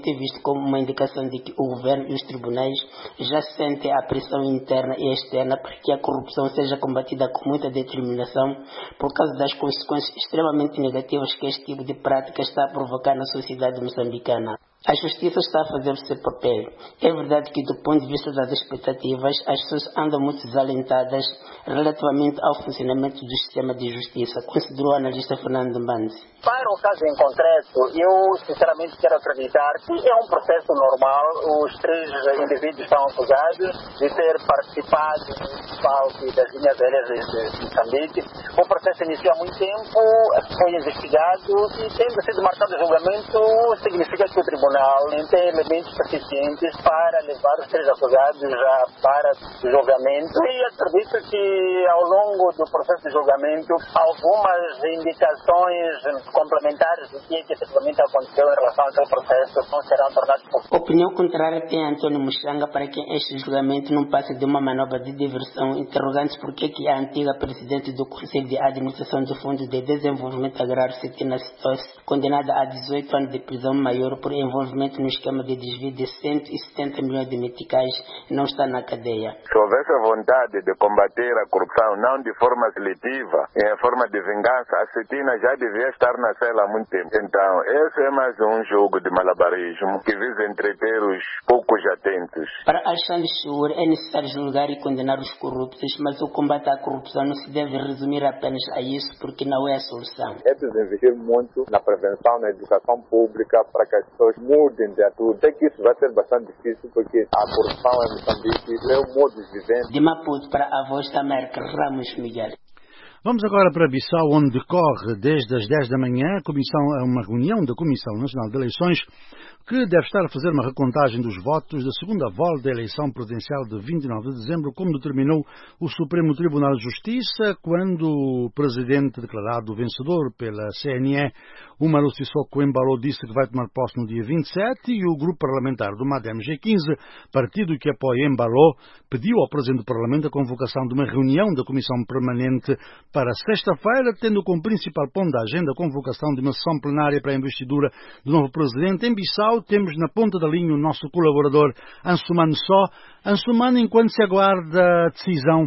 ter visto como uma indicação de que o governo e os tribunais já sentem a pressão interna e externa para que a corrupção seja combatida com muita determinação por causa das consequências extremamente negativas que este tipo de prática está a provocar na sociedade moçambicana. A justiça está a fazer o seu papel. É verdade que, do ponto de vista das expectativas, as pessoas andam muito desalentadas relativamente ao funcionamento do sistema de justiça, considerou o analista Fernando Mbandi. Para o caso em concreto, eu sinceramente quero acreditar que é um processo normal. Os três indivíduos estão acusados de ter participado no falso das linhas aéreas de Moçambique. O processo iniciou há muito tempo, foi investigado e, tendo sido marcado o julgamento, significa que o tribunal não tem elementos suficientes para levar os três acusados já para o julgamento. E acredito que, ao longo do processo de julgamento, algumas indicações complementares do que, que efetivamente aconteceu em relação ao seu processo não serão tornadas possíveis. Opinião contrária tem Antônio Muxanga, para quem este julgamento não passa de uma manobra de diversão, interrogante por que a antiga presidente do Conselho de Administração do Fundo de Desenvolvimento Agrário, Cetina Sitosi, condenada a dezoito anos de prisão maior por envolvimento no esquema de desvio de cento e setenta milhões de meticais, não está na cadeia. Se houvesse a vontade de combater a corrupção, não de forma seletiva, em forma de vingança, a Cetina já devia estar na cela há muito tempo. Então, esse é mais um jogo de malabarismo que visa entreter os poucos atentos. Para Alexandre Schur, é necessário julgar e condenar os corruptos, mas o combate à corrupção não se deve resumir apenas a isso, porque não é a solução. É preciso investir muito na prevenção, na educação pública, para que as pessoas mudem de atitude. Sei que isso vai ser bastante difícil, porque a corrupção em Moçambique é um modo de viver. De Maputo para a Voz da América, Ramos Miguel. Vamos agora para Bissau, onde decorre desde as dez da manhã a comissão, uma reunião da Comissão Nacional de Eleições, que deve estar a fazer uma recontagem dos votos da segunda volta da eleição presidencial de vinte e nove de dezembro, como determinou o Supremo Tribunal de Justiça, quando o presidente declarado vencedor pela C N E, Umaru Sissoko Embalo, disse que vai tomar posse no dia vinte e sete, e o grupo parlamentar do MADEM G quinze, partido que apoia Embalo, pediu ao Presidente do Parlamento a convocação de uma reunião da Comissão Permanente para sexta-feira, tendo como principal ponto da agenda a convocação de uma sessão plenária para a investidura do novo Presidente. Em Bissau temos na ponta da linha o nosso colaborador Ansumano Só. Ansumano, enquanto se aguarda a decisão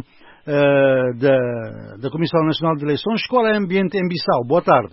uh, da, da Comissão Nacional de Eleições, qual é o ambiente em Bissau? Boa tarde.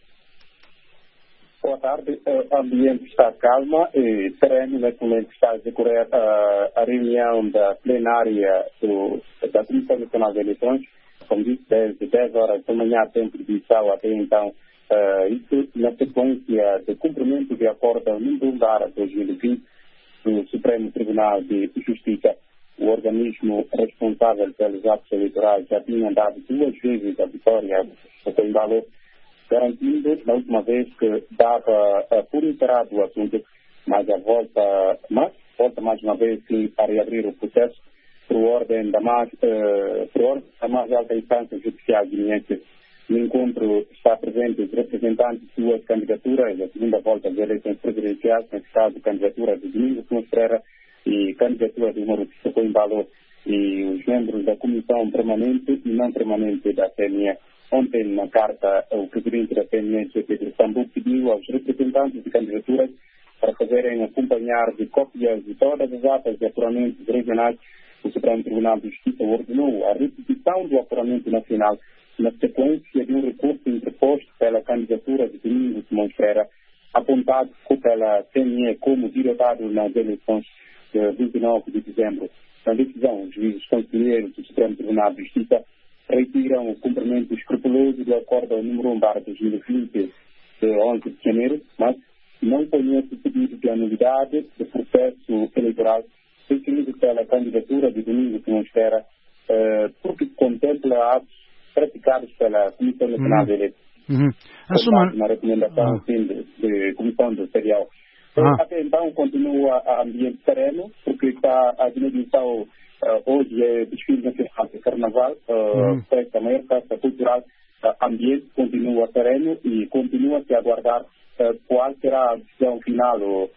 Boa tarde. O ambiente está calmo e teremos neste momento está a decorrer a, a reunião da plenária do, da Comissão Nacional de Eleições, como disse, desde dez horas da manhã, tempo de Bissau, até então, uh, isso na sequência de cumprimento de acordo número um de dois mil e vinte do Supremo Tribunal de Justiça. O organismo responsável pelos atos eleitorais já tinha dado duas vezes a vitória ao Embalo, garantindo, na última vez, que dava uh, por enterrado o assunto, mas a volta, mas, volta mais uma vez a reabrir o processo por ordem da mais, uh, por ordem da mais alta instância judicial guineense. No encontro está presente os representantes de suas candidaturas, a segunda volta das eleições presidenciais, nesse caso, candidatura de Domingos Simões Pereira e candidatura de Umaru Sissoko Embalo, e os membros da Comissão Permanente e Não Permanente da C N E. Ontem, na carta, o presidente da C N E, Pedro Sambu, pediu aos representantes de candidaturas para fazerem acompanhar de cópias de todas as atas de apuramentos regionais. O Supremo Tribunal de Justiça ordenou a repetição do apuramento nacional na sequência de um recurso interposto pela candidatura de Domingos Simões Pereira, apontado pela C N E como derrotado nas eleições de vinte e nove de dezembro. Na decisão, os juízes conselheiros do Supremo Tribunal de Justiça retiram o cumprimento escrupuloso do acordo número um barra dois mil e vinte de onze de janeiro, mas não conhece o pedido de anulidade do processo eleitoral definido pela candidatura de Domingos Simões Pereira, eh, porque contempla atos praticados pela Comissão Nacional de Eleições. Uhum. Assuma... Na recomendação ah. sim, de, de Comissão do Ferial. Ah. Até então continua a ambiente sereno, porque está a dimensão uh, hoje é desfile nacional de carnaval, uh, uhum. festa maior festa cultural, uh, ambiente continua sereno e continua-se a aguardar uh, qual será a decisão final uh,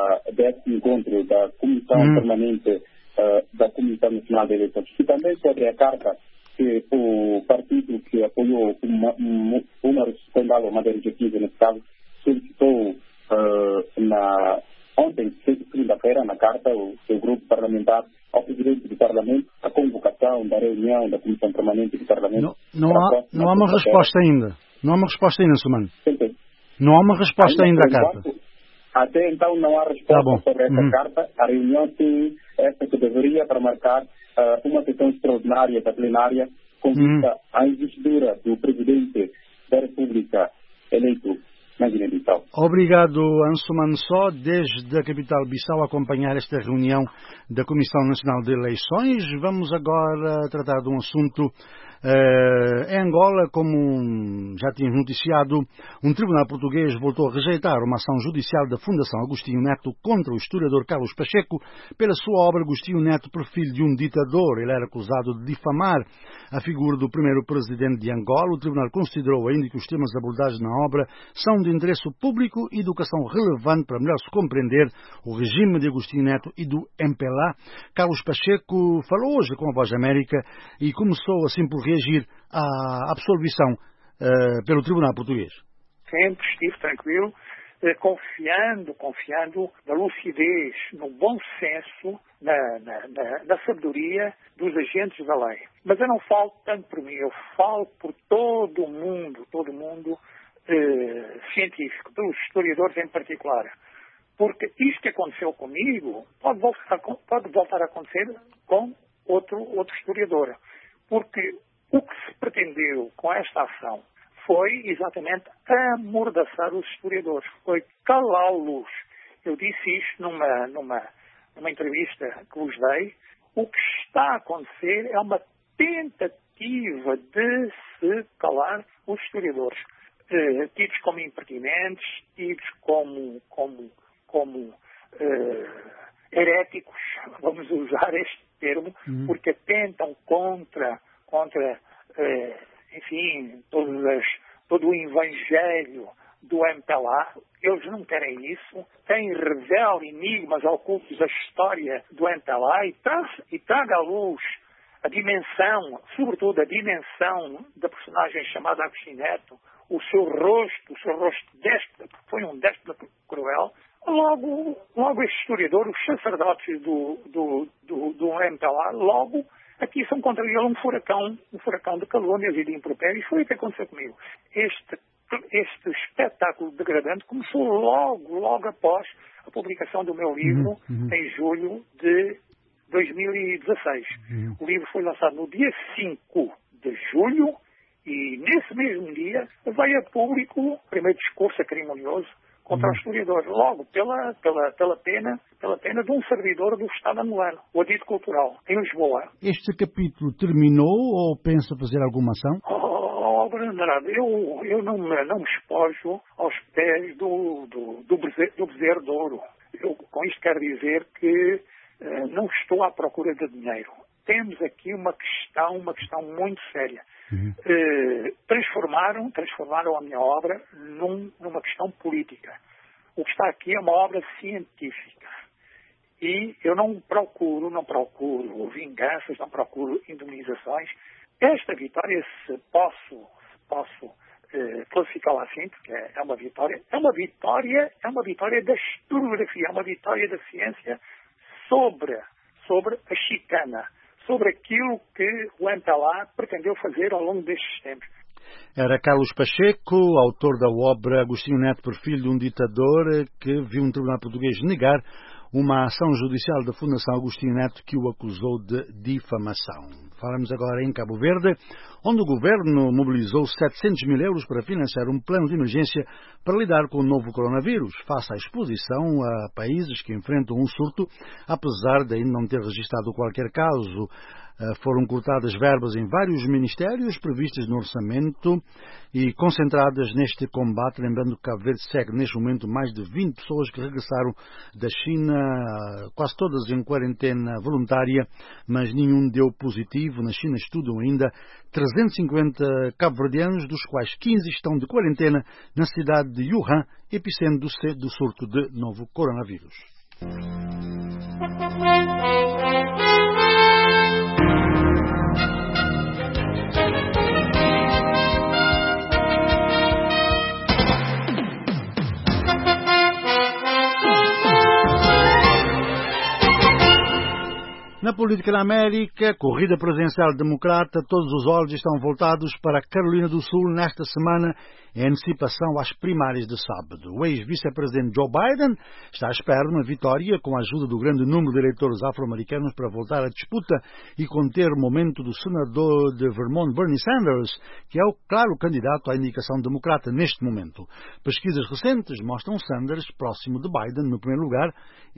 deste encontro da Comissão uhum. Permanente uh, da Comissão Nacional de Eleições. E também sobre a carta que o partido que apoiou o Umaru Sissoko Embalo, Madeira G quinze, nesse caso, solicitou uh, na, Ontem, segunda-feira, na carta, o seu grupo parlamentar ao Presidente do Parlamento a convocação da reunião da Comissão Permanente do Parlamento. Não, não, há, não há uma resposta ainda. Não há uma resposta ainda, Sumano. Não há uma resposta ainda, ainda à carta. Até então não há resposta tá sobre essa uhum. carta. A reunião tem essa que deveria para marcar uh, uma sessão extraordinária da plenária com vista uhum. à investidura do Presidente da República eleito na Guiné-Bissau. Obrigado, Ansuman Só, desde a capital Bissau, a acompanhar esta reunião da Comissão Nacional de Eleições. Vamos agora tratar de um assunto Uh, em Angola, como já tínhamos noticiado, um tribunal português voltou a rejeitar uma ação judicial da Fundação Agostinho Neto contra o historiador Carlos Pacheco pela sua obra Agostinho Neto, Perfil de um Ditador. Ele era acusado de difamar a figura do primeiro presidente de Angola. O tribunal considerou ainda que os temas abordados na obra são de interesse público e educação relevante para melhor se compreender o regime de Agostinho Neto e do M P L A. Carlos Pacheco falou hoje com a Voz da América e começou assim por reagir à absolvição uh, pelo Tribunal Português. Sempre estive tranquilo, eh, confiando, confiando na lucidez, no bom senso, na, na, na, na sabedoria dos agentes da lei. Mas eu não falo tanto por mim, eu falo por todo o mundo, todo o mundo eh, científico, pelos historiadores em particular. Porque isto que aconteceu comigo pode voltar, pode voltar a acontecer com outro, outro historiador. Porque o que se pretendeu com esta ação foi exatamente amordaçar os historiadores, foi calá-los. Eu disse isto numa, numa, numa entrevista que vos dei. O que está a acontecer é uma tentativa de se calar os historiadores, eh, tidos como impertinentes, tidos como, como, como eh, heréticos, vamos usar este termo, uhum. porque atentam contra, contra eh, enfim, todas as, todo o evangelho do M P L A. Eles não querem isso. Quem revela enigmas ocultos da história do M P L A e, traz, e traga à luz a dimensão, sobretudo a dimensão da personagem chamada Agostinho Neto, o seu rosto, o seu rosto déspota, porque foi um déspota cruel. Logo, logo este historiador, os sacerdotes do, do, do, do M P L A, logo aqui são contra ele um furacão, um furacão de calúnias e de impropérios. Foi o que aconteceu comigo. Este, este espetáculo degradante começou logo, logo após a publicação do meu livro, uhum, uhum. em julho de dois mil e dezasseis. Uhum. O livro foi lançado no dia cinco de julho e nesse mesmo dia veio a público o primeiro discurso acrimonioso contra o historiador, logo pela, pela, pela, pena, pela pena de um servidor do Estado angolano, o Adito Cultural, em Lisboa. Este capítulo terminou ou pensa fazer alguma ação? Oh, oh Bernardo, eu, eu não, me, não me espojo aos pés do, do, do, bezerro, do bezerro de ouro. Eu, com isto quero dizer que uh, não estou à procura de dinheiro. Temos aqui uma questão, uma questão muito séria. Uhum. Eh, transformaram, transformaram a minha obra num, numa questão política. O que está aqui é uma obra científica. E eu não procuro, não procuro vinganças, não procuro indemnizações. Esta vitória, se posso, se posso eh, classificá-la assim, porque é, é uma vitória, é uma vitória, é uma vitória da historiografia, é uma vitória da ciência sobre, sobre a chicana, sobre aquilo que o M P L A pretendeu fazer ao longo destes tempos. Era Carlos Pacheco, autor da obra Agostinho Neto, Perfil de um Ditador, que viu um tribunal português negar uma ação judicial da Fundação Agostinho Neto que o acusou de difamação. Falamos agora em Cabo Verde, onde o governo mobilizou setecentos mil euros para financiar um plano de emergência para lidar com o novo coronavírus, face à exposição a países que enfrentam um surto, apesar de ainda não ter registrado qualquer caso. Foram cortadas verbas em vários ministérios previstas no orçamento e concentradas neste combate, lembrando que Cabo Verde segue neste momento mais de vinte pessoas que regressaram da China, quase todas em quarentena voluntária, mas nenhum deu positivo. Na China estudam ainda trezentos e cinquenta cabo-verdianos, dos quais quinze estão de quarentena na cidade de Wuhan, epicentro do surto de novo coronavírus. Na política na América, corrida presidencial democrata, todos os olhos estão voltados para a Carolina do Sul nesta semana, em antecipação às primárias de sábado. O ex-vice-presidente Joe Biden está à espera de uma vitória com a ajuda do grande número de eleitores afro-americanos para voltar à disputa e conter o momento do senador de Vermont, Bernie Sanders, que é o claro candidato à indicação democrata neste momento. Pesquisas recentes mostram Sanders próximo de Biden no primeiro lugar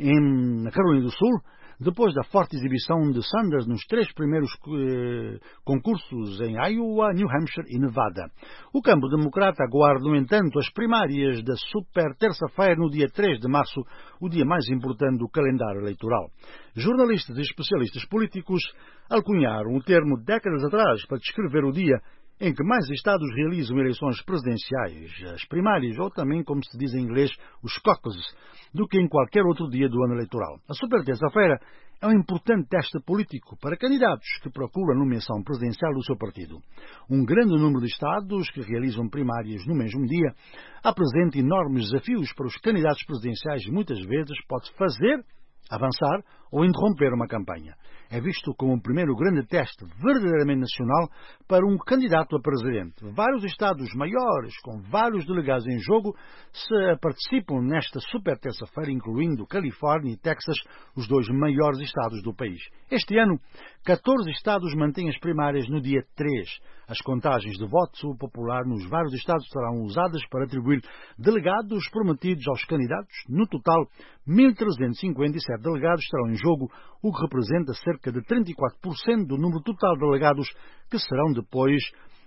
em, na Carolina do Sul, depois da forte exibição de Sanders nos três primeiros eh, concursos em Iowa, New Hampshire e Nevada. O campo democrata aguarda, no entanto, as primárias da super terça-feira, no dia três de março, o dia mais importante do calendário eleitoral. Jornalistas e especialistas políticos alcunharam o termo décadas atrás para descrever o dia em que mais estados realizam eleições presidenciais, as primárias, ou também, como se diz em inglês, os caucuses, do que em qualquer outro dia do ano eleitoral. A super terça-feira é um importante teste político para candidatos que procuram a nomeação presidencial do seu partido. Um grande número de estados que realizam primárias no mesmo dia apresenta enormes desafios para os candidatos presidenciais e muitas vezes pode fazer avançar ou interromper uma campanha. É visto como o primeiro grande teste verdadeiramente nacional para um candidato a presidente. Vários estados maiores, com vários delegados em jogo, se participam nesta super terça-feira, incluindo Califórnia e Texas, os dois maiores estados do país. Este ano, catorze estados mantêm as primárias no dia três. As contagens de voto popular nos vários estados serão usadas para atribuir delegados prometidos aos candidatos. No total, mil trezentos e cinquenta e sete delegados estarão em jogo, o que representa cerca de trinta e quatro por cento do número total de delegados que serão depois,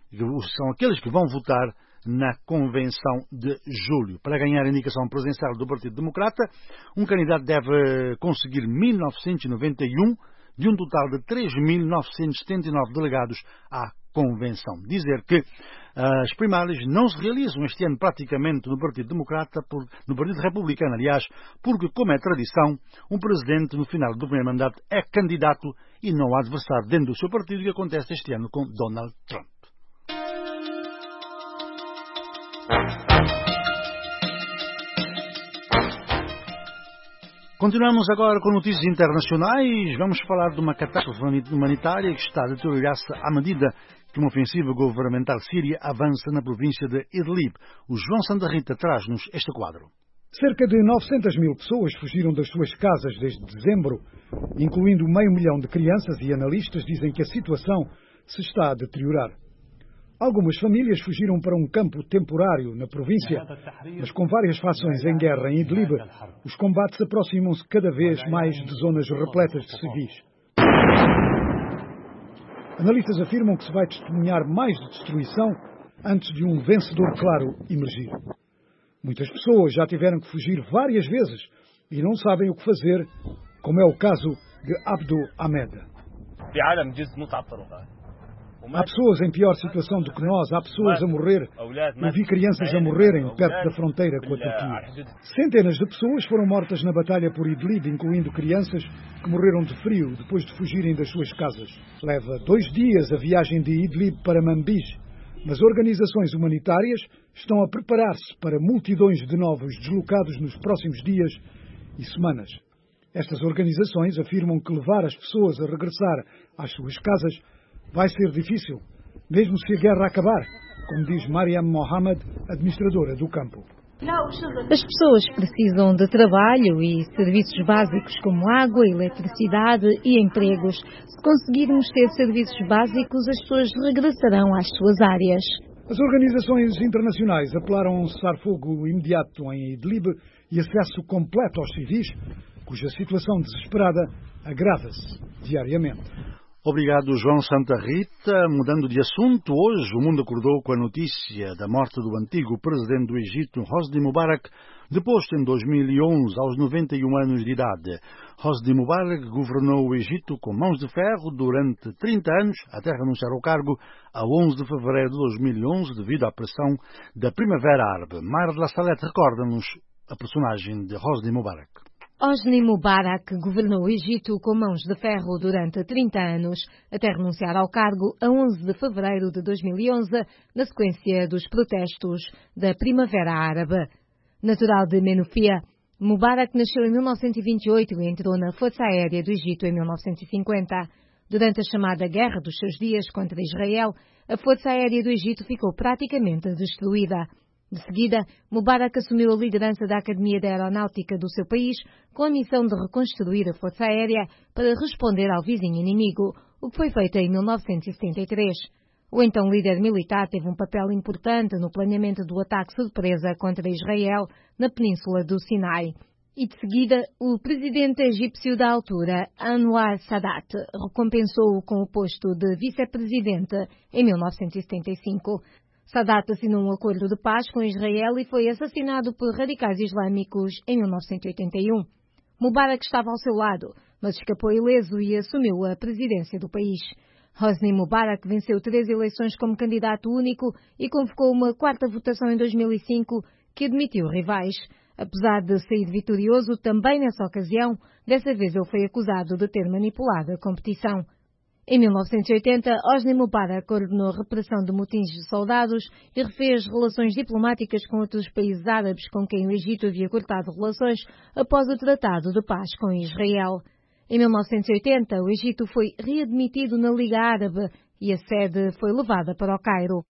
são aqueles que vão votar na convenção de julho. Para ganhar a indicação presidencial do Partido Democrata, um candidato deve conseguir mil novecentos e noventa e um de um total de três mil novecentos e setenta e nove delegados à convenção. Dizer que as primárias não se realizam este ano praticamente no Partido Democrata, por, no Partido Republicano, aliás, porque, como é tradição, um presidente no final do primeiro mandato é candidato e não há adversário dentro do seu partido, que acontece este ano com Donald Trump. Continuamos agora com notícias internacionais. Vamos falar de uma catástrofe humanitária que está a deteriorar-se à medida que uma ofensiva governamental síria avança na província de Idlib. O João Santa Rita traz-nos este quadro. Cerca de novecentas mil pessoas fugiram das suas casas desde dezembro, incluindo meio milhão de crianças, e analistas dizem que a situação se está a deteriorar. Algumas famílias fugiram para um campo temporário na província, mas com várias fações em guerra em Idlib, os combates aproximam-se cada vez mais de zonas repletas de civis. Analistas afirmam que se vai testemunhar mais de destruição antes de um vencedor claro emergir. Muitas pessoas já tiveram que fugir várias vezes e não sabem o que fazer, como é o caso de Abdul Ahmed. Há pessoas em pior situação do que nós, há pessoas a morrer. Eu vi crianças a morrerem perto da fronteira com a Turquia. Centenas de pessoas foram mortas na batalha por Idlib, incluindo crianças que morreram de frio depois de fugirem das suas casas. Leva dois dias a viagem de Idlib para Manbij, mas organizações humanitárias estão a preparar-se para multidões de novos deslocados nos próximos dias e semanas. Estas organizações afirmam que levar as pessoas a regressar às suas casas vai ser difícil, mesmo se a guerra acabar, como diz Mariam Mohammed, administradora do campo. As pessoas precisam de trabalho e serviços básicos como água, eletricidade e empregos. Se conseguirmos ter serviços básicos, as pessoas regressarão às suas áreas. As organizações internacionais apelaram a um cessar-fogo imediato em Idlib e acesso completo aos civis, cuja situação desesperada agrava-se diariamente. Obrigado, João Santa Rita. Mudando de assunto, hoje o mundo acordou com a notícia da morte do antigo presidente do Egito, Hosni Mubarak, deposto em dois mil e onze, aos noventa e um anos de idade. Hosni Mubarak governou o Egito com mãos de ferro durante trinta anos, até renunciar ao cargo a onze de fevereiro de dois mil e onze, devido à pressão da Primavera Árabe. Mara de la Salette recorda-nos a personagem de Hosni Mubarak. Hosni Mubarak governou o Egito com mãos de ferro durante trinta anos, até renunciar ao cargo a onze de fevereiro de dois mil e onze, na sequência dos protestos da Primavera Árabe. Natural de Menofia, Mubarak nasceu em mil novecentos e vinte e oito e entrou na Força Aérea do Egito em mil novecentos e cinquenta. Durante a chamada Guerra dos Seus Dias contra Israel, a Força Aérea do Egito ficou praticamente destruída. De seguida, Mubarak assumiu a liderança da Academia da Aeronáutica do seu país com a missão de reconstruir a Força Aérea para responder ao vizinho inimigo, o que foi feito em mil novecentos e setenta e três. O então líder militar teve um papel importante no planeamento do ataque surpresa contra Israel na península do Sinai. E de seguida, o presidente egípcio da altura, Anwar Sadat, recompensou-o com o posto de vice-presidente em mil novecentos e setenta e cinco. Sadat assinou um acordo de paz com Israel e foi assassinado por radicais islâmicos em mil novecentos e oitenta e um. Mubarak estava ao seu lado, mas escapou ileso e assumiu a presidência do país. Hosni Mubarak venceu três eleições como candidato único e convocou uma quarta votação em dois mil e cinco que admitiu rivais. Apesar de sair vitorioso também nessa ocasião, dessa vez ele foi acusado de ter manipulado a competição. Em mil novecentos e oitenta, Hosni Mubarak ordenou a repressão de motins de soldados e refez relações diplomáticas com outros países árabes com quem o Egito havia cortado relações após o Tratado de Paz com Israel. Em mil novecentos e oitenta, o Egito foi readmitido na Liga Árabe e a sede foi levada para o Cairo.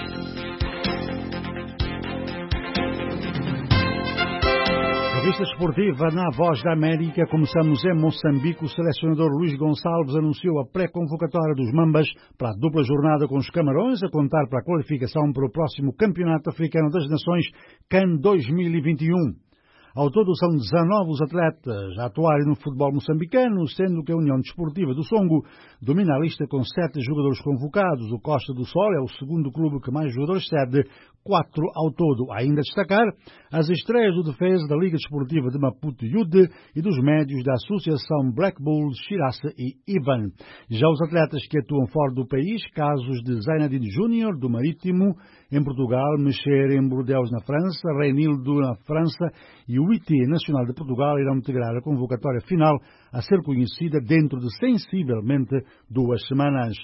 Revista esportiva na Voz da América. Começamos em Moçambique. O selecionador Luís Gonçalves anunciou a pré-convocatória dos Mambas para a dupla jornada com os Camarões, a contar para a qualificação para o próximo Campeonato Africano das Nações CAN dois mil e vinte e um. Ao todo são dezanove os atletas a atuarem no futebol moçambicano, sendo que a União Desportiva do Songo domina a lista com sete jogadores convocados. O Costa do Sol é o segundo clube que mais jogadores cede, quatro ao todo. Ainda a destacar as estreias do defesa da Liga Desportiva de Maputo Yude e dos médios da Associação Black Bulls, Shirassa e Ivan. Já os atletas que atuam fora do país, casos de Zainadine Júnior, do Marítimo, em Portugal, Mexer em Bordeaux, na França, Reinildo, na França, e o I T Nacional de Portugal irão integrar a convocatória final a ser conhecida dentro de sensivelmente duas semanas.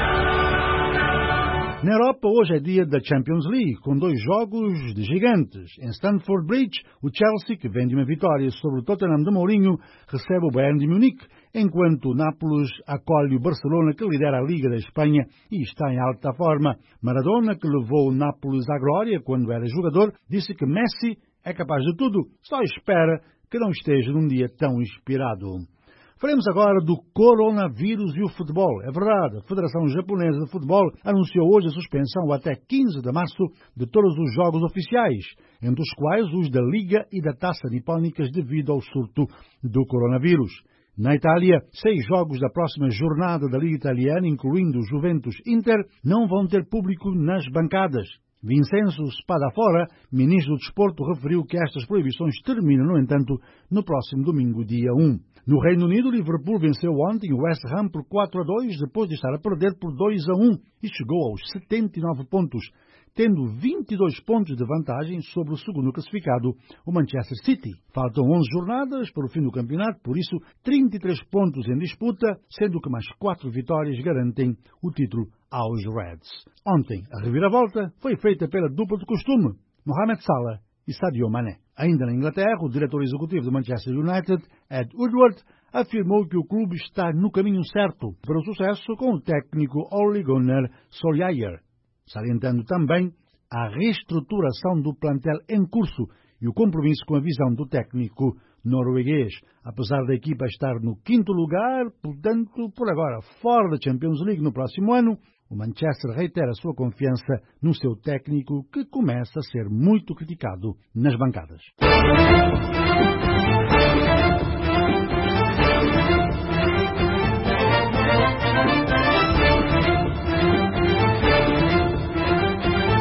Na Europa, hoje é dia da Champions League, com dois jogos de gigantes. Em Stamford Bridge, o Chelsea, que vem de uma vitória sobre o Tottenham de Mourinho, recebe o Bayern de Munique, enquanto o Nápoles acolhe o Barcelona, que lidera a Liga da Espanha e está em alta forma. Maradona, que levou o Nápoles à glória quando era jogador, disse que Messi é capaz de tudo, só espera que não esteja num dia tão inspirado. Faremos agora do coronavírus e o futebol. É verdade, a Federação Japonesa de Futebol anunciou hoje a suspensão até quinze de março de todos os jogos oficiais, entre os quais os da Liga e da Taça Nipónicas devido ao surto do coronavírus. Na Itália, seis jogos da próxima jornada da Liga Italiana, incluindo Juventus Inter, não vão ter público nas bancadas. Vincenzo Spadafora, ministro do Desporto, referiu que estas proibições terminam, no entanto, no próximo domingo, dia um. No Reino Unido, o Liverpool venceu ontem o West Ham por quatro a dois, depois de estar a perder por dois a um, e chegou aos setenta e nove pontos, tendo vinte e dois pontos de vantagem sobre o segundo classificado, o Manchester City. Faltam onze jornadas para o fim do campeonato, por isso trinta e três pontos em disputa, sendo que mais quatro vitórias garantem o título aos Reds. Ontem, a reviravolta foi feita pela dupla de costume, Mohamed Salah e Sadio Mané. Ainda na Inglaterra, o diretor executivo do Manchester United, Ed Woodward, afirmou que o clube está no caminho certo para o sucesso com o técnico Ole Gunnar Solskjaer, salientando também a reestruturação do plantel em curso e o compromisso com a visão do técnico norueguês. Apesar da equipa estar no quinto lugar, portanto, por agora, fora da Champions League no próximo ano, o Manchester reitera sua confiança no seu técnico, que começa a ser muito criticado nas bancadas.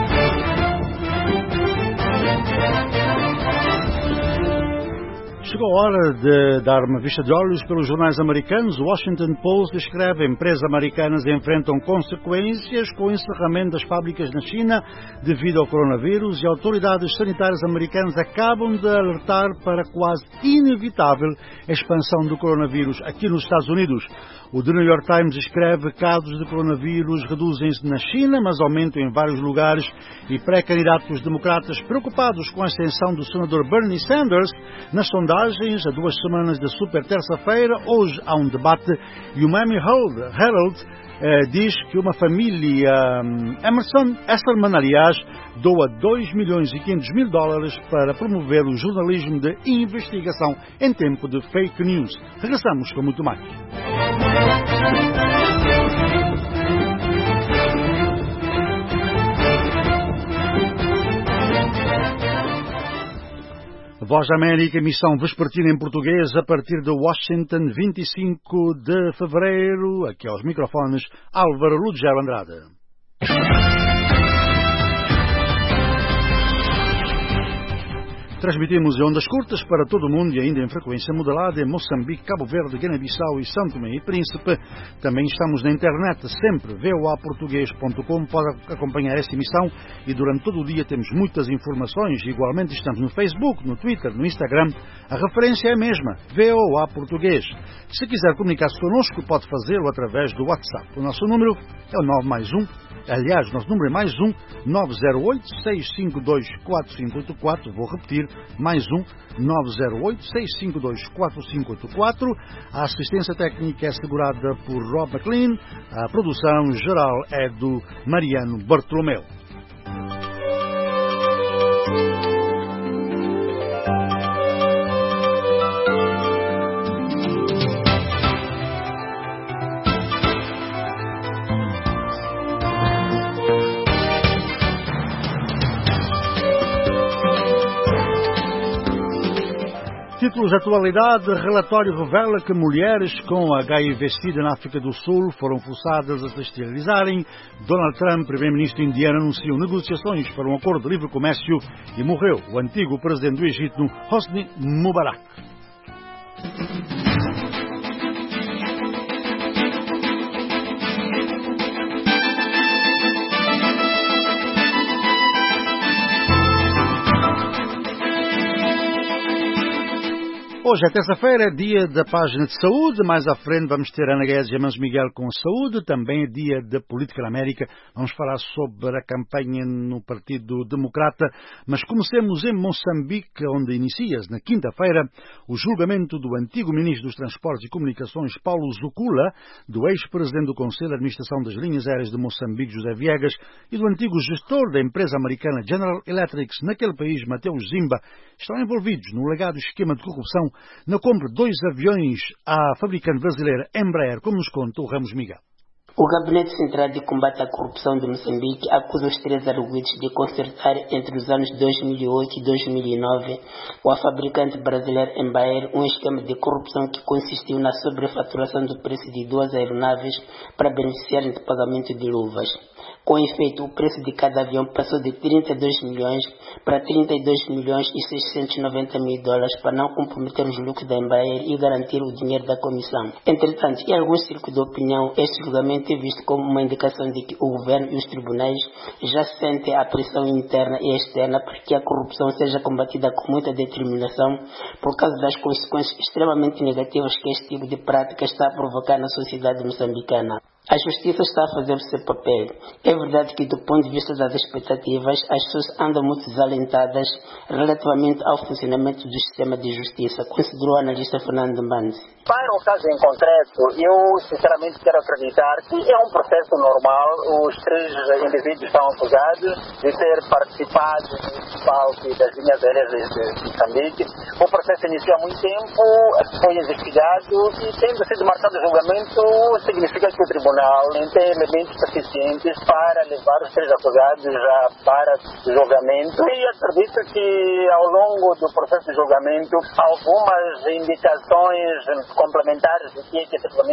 Chegou a hora de dar uma vista de olhos pelos jornais americanos. O Washington Post escreve: empresas americanas enfrentam consequências com o encerramento das fábricas na China devido ao coronavírus, e autoridades sanitárias americanas acabam de alertar para a quase inevitável expansão do coronavírus aqui nos Estados Unidos. O The New York Times escreve: casos de coronavírus reduzem-se na China, mas aumentam em vários lugares, e pré-candidatos democratas preocupados com a ascensão do senador Bernie Sanders nas sondagens a duas semanas da super terça-feira. Hoje há um debate e o Miami Herald eh, diz que uma família um, Emerson, Esselman aliás, doa dois milhões e quinhentos mil dólares para promover o jornalismo de investigação em tempo de fake news. Regressamos com muito mais. Voz da América, emissão vespertina em português a partir de Washington, vinte e cinco de fevereiro. Aqui aos microfones, Álvaro Lugero Andrade. Transmitimos em ondas curtas para todo o mundo e ainda em frequência modulada em Moçambique, Cabo Verde, Guiné-Bissau e São Tomé e Príncipe. Também estamos na internet, sempre v o a português ponto com. Pode acompanhar esta emissão e durante todo o dia temos muitas informações. Igualmente estamos no Facebook, no Twitter, no Instagram. A referência é a mesma, V O A Português. Se quiser comunicar-se connosco, pode fazê-lo através do WhatsApp. O nosso número é o nove mais um. Aliás, nosso número é mais um, nove zero oito, seis cinco dois, quatro cinco oito quatro. Vou repetir, mais um, nove zero oito, seis cinco dois, quatro cinco oito quatro. A assistência técnica é assegurada por Rob McLean. A produção geral é do Mariano Bartolomeu. Títulos de atualidade: relatório revela que mulheres com H I V-Sida na África do Sul foram forçadas a se esterilizarem. Donald Trump, primeiro-ministro indiano, anunciou negociações para um acordo de livre comércio e morreu o antigo presidente do Egito, Hosni Mubarak. Hoje é terça-feira, dia da página de saúde. Mais à frente vamos ter Ana Guedes e Amanso Miguel com a saúde. Também é dia da política na América. Vamos falar sobre a campanha no Partido Democrata. Mas comecemos em Moçambique, onde inicia-se na quinta-feira o julgamento do antigo ministro dos Transportes e Comunicações, Paulo Zukula, do ex-presidente do Conselho de Administração das Linhas Aéreas de Moçambique, José Viegas, e do antigo gestor da empresa americana General Electric naquele país, Mateus Zimba. Estão envolvidos no legado esquema de corrupção na compra de dois aviões à fabricante brasileira Embraer, como nos conta o Ramos Miguel. O Gabinete Central de Combate à Corrupção de Moçambique acusa os três arguidos de consertar entre os anos dois mil e oito e dois mil e nove com a fabricante brasileira Embraer um esquema de corrupção que consistiu na sobrefaturação do preço de duas aeronaves para beneficiarem de pagamento de luvas. Com efeito, o preço de cada avião passou de trinta e dois milhões para trinta e dois milhões e seiscentos e noventa mil dólares para não comprometer os lucros da Embraer e garantir o dinheiro da comissão. Entretanto, em alguns círculos de opinião, este julgamento é visto como uma indicação de que o governo e os tribunais já sentem a pressão interna e externa para que a corrupção seja combatida com muita determinação por causa das consequências extremamente negativas que este tipo de prática está a provocar na sociedade moçambicana. A justiça está a fazer o seu papel. É verdade que, do ponto de vista das expectativas, as pessoas andam muito desalentadas relativamente ao funcionamento do sistema de justiça, considerou o analista Fernando Mendes. Para o caso em concreto, eu sinceramente quero acreditar que é um processo normal. Os três indivíduos estão acusados de ter participado no falque das linhas aéreas de Moçambique. O processo iniciou há muito tempo, foi investigado e, tendo sido marcado o julgamento, significa que o tribunal não tem elementos suficientes para levar os três acusados já para julgamento. E acredito que ao longo do processo de julgamento algumas indicações complementares do que efetivamente aconteceu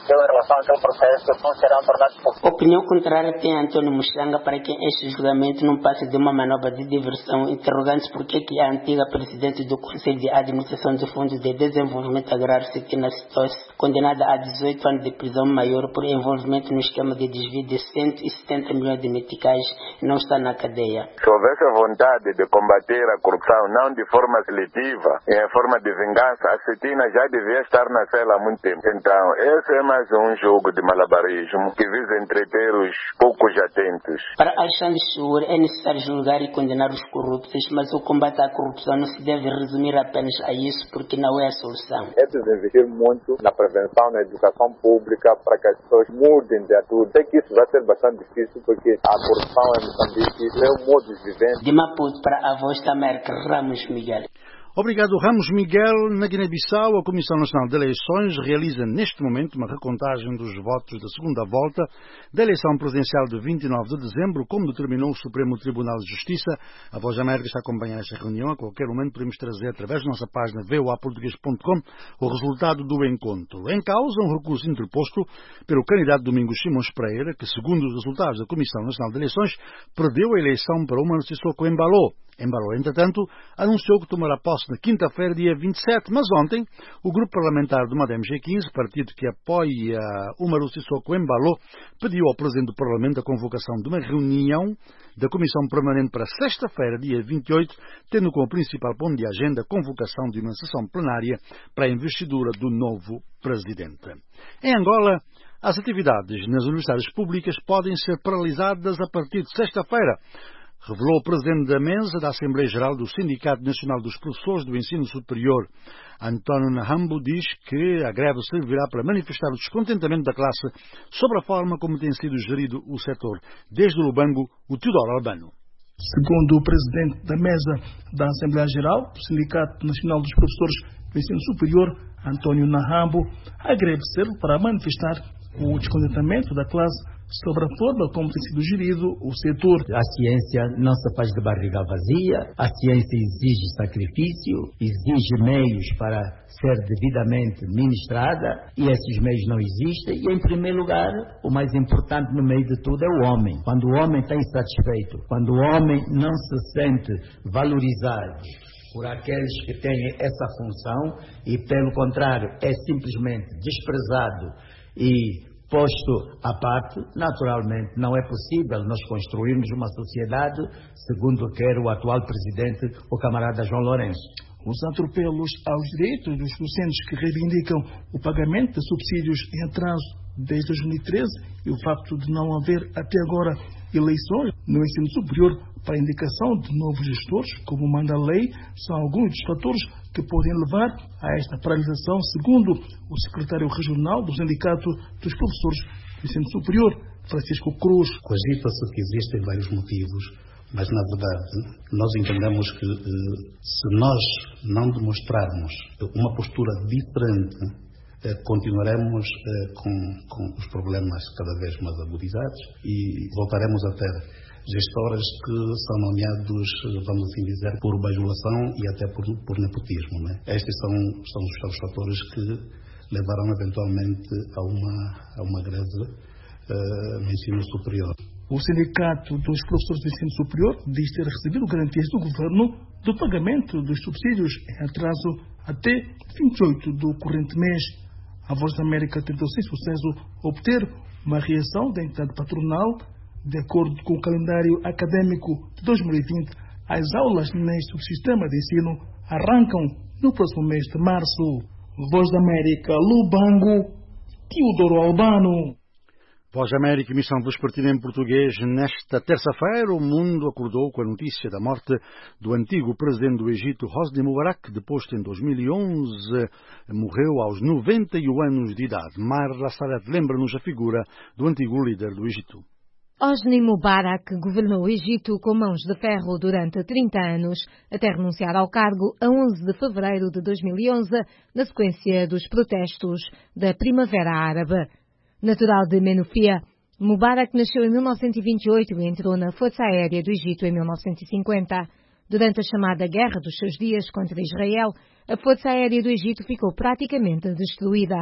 aconteceu em relação àquele processo não serão tornados públicos. Opinião contrária tem Antônio Muxanga, para quem este julgamento não passa de uma manobra de diversão, interrogando-se por que a antiga presidente do Conselho de Administração do Fundo de Desenvolvimento Agrário, Cetina Citos, condenada a dezoito anos de prisão maior por envolvimento no esquema de desvio de cento e setenta milhões de meticais, não está na cadeia. Se houvesse a vontade de combater a corrupção, não de forma seletiva, em forma de vingança, a Cetina já devia estar na cela há muito tempo. Então, esse é mais um jogo de malabarismo que visa entreter os poucos atentos. Para Alexandre Schur, é necessário julgar e condenar os corruptos, mas o combate à corrupção não se deve resumir apenas a isso, porque não é a solução. É preciso investir muito na prevenção, na educação pública, para que as pessoas mudem de atitude. Sei que isso vai ser bastante difícil, porque a corrupção em Moçambique é um modo de viver. De Maputo para a Voz da América, Ramos Miguel. Obrigado, Ramos Miguel. Na Guiné-Bissau, a Comissão Nacional de Eleições realiza neste momento uma recontagem dos votos da segunda volta da eleição presidencial de vinte e nove de dezembro, como determinou o Supremo Tribunal de Justiça. A Voz da América está a acompanhar esta reunião. A qualquer momento podemos trazer, através da nossa página v o a português ponto com, o resultado do encontro. Em causa, um recurso interposto pelo candidato Domingos Simões Pereira, que, segundo os resultados da Comissão Nacional de Eleições, perdeu a eleição para uma Sissoko Embaló. Embaló, entretanto, anunciou que tomará posse na quinta-feira, dia vinte e sete, mas ontem o grupo parlamentar do MADEM G quinze, partido que apoia Umaru Sissoko Embaló, pediu ao Presidente do Parlamento a convocação de uma reunião da Comissão Permanente para sexta-feira, dia vinte e oito, tendo como principal ponto de agenda a convocação de uma sessão plenária para a investidura do novo Presidente. Em Angola, as atividades nas universidades públicas podem ser paralisadas a partir de sexta-feira, revelou o Presidente da Mesa da Assembleia Geral do Sindicato Nacional dos Professores do Ensino Superior. António Nahambo diz que a greve servirá para manifestar o descontentamento da classe sobre a forma como tem sido gerido o setor. Desde o Lubango, o Teodoro Albano. Segundo o Presidente da Mesa da Assembleia Geral do Sindicato Nacional dos Professores do Ensino Superior, António Nahambo, a greve serve para manifestar o descontentamento da classe sobre a forma como tem sido gerido o setor. A ciência não se faz de barriga vazia, a ciência exige sacrifício, exige meios para ser devidamente ministrada, e esses meios não existem. E, em primeiro lugar, o mais importante no meio de tudo é o homem. Quando o homem está insatisfeito, quando o homem não se sente valorizado por aqueles que têm essa função e, pelo contrário, é simplesmente desprezado e posto à parte, naturalmente não é possível nós construirmos uma sociedade segundo quer o atual presidente, o camarada João Lourenço. Os atropelos aos direitos dos docentes que reivindicam o pagamento de subsídios em atraso desde dois mil e treze e o facto de não haver até agora eleições no ensino superior para a indicação de novos gestores, como manda a lei, são alguns dos fatores que podem levar a esta paralisação, segundo o secretário regional do Sindicato dos Professores do Ensino Superior, Francisco Cruz. Cogita-se que existem vários motivos, mas na verdade nós entendemos que se nós não demonstrarmos uma postura diferente, continuaremos com, com os problemas cada vez mais agudizados e voltaremos a ter gestores que são nomeados, vamos assim dizer, por bajulação e até por, por nepotismo. Né? Estes são, são os fatores que levaram eventualmente a uma, a uma greve uh, no ensino superior. O Sindicato dos Professores do Ensino Superior diz ter recebido garantias do Governo do pagamento dos subsídios em atraso até vinte e oito do corrente mês. A Voz da América tentou sem sucesso obter uma reação da entidade patronal. De acordo com o calendário acadêmico de dois mil e vinte, as aulas neste subsistema de ensino arrancam no próximo mês de março. Voz da América, Lubango, Teodoro Albano. Voz da América, emissão vespertina em português. Nesta terça-feira, o mundo acordou com a notícia da morte do antigo presidente do Egito, Hosni Mubarak, deposto em dois mil e onze, morreu aos noventa e um anos de idade. Marla Salet lembra-nos a figura do antigo líder do Egito. Hosni Mubarak governou o Egito com mãos de ferro durante trinta anos, até renunciar ao cargo a onze de fevereiro de dois mil e onze, na sequência dos protestos da Primavera Árabe. Natural de Menufia, Mubarak nasceu em mil novecentos e vinte e oito e entrou na Força Aérea do Egito em mil novecentos e cinquenta. Durante a chamada Guerra dos Seus Dias contra Israel, a Força Aérea do Egito ficou praticamente destruída.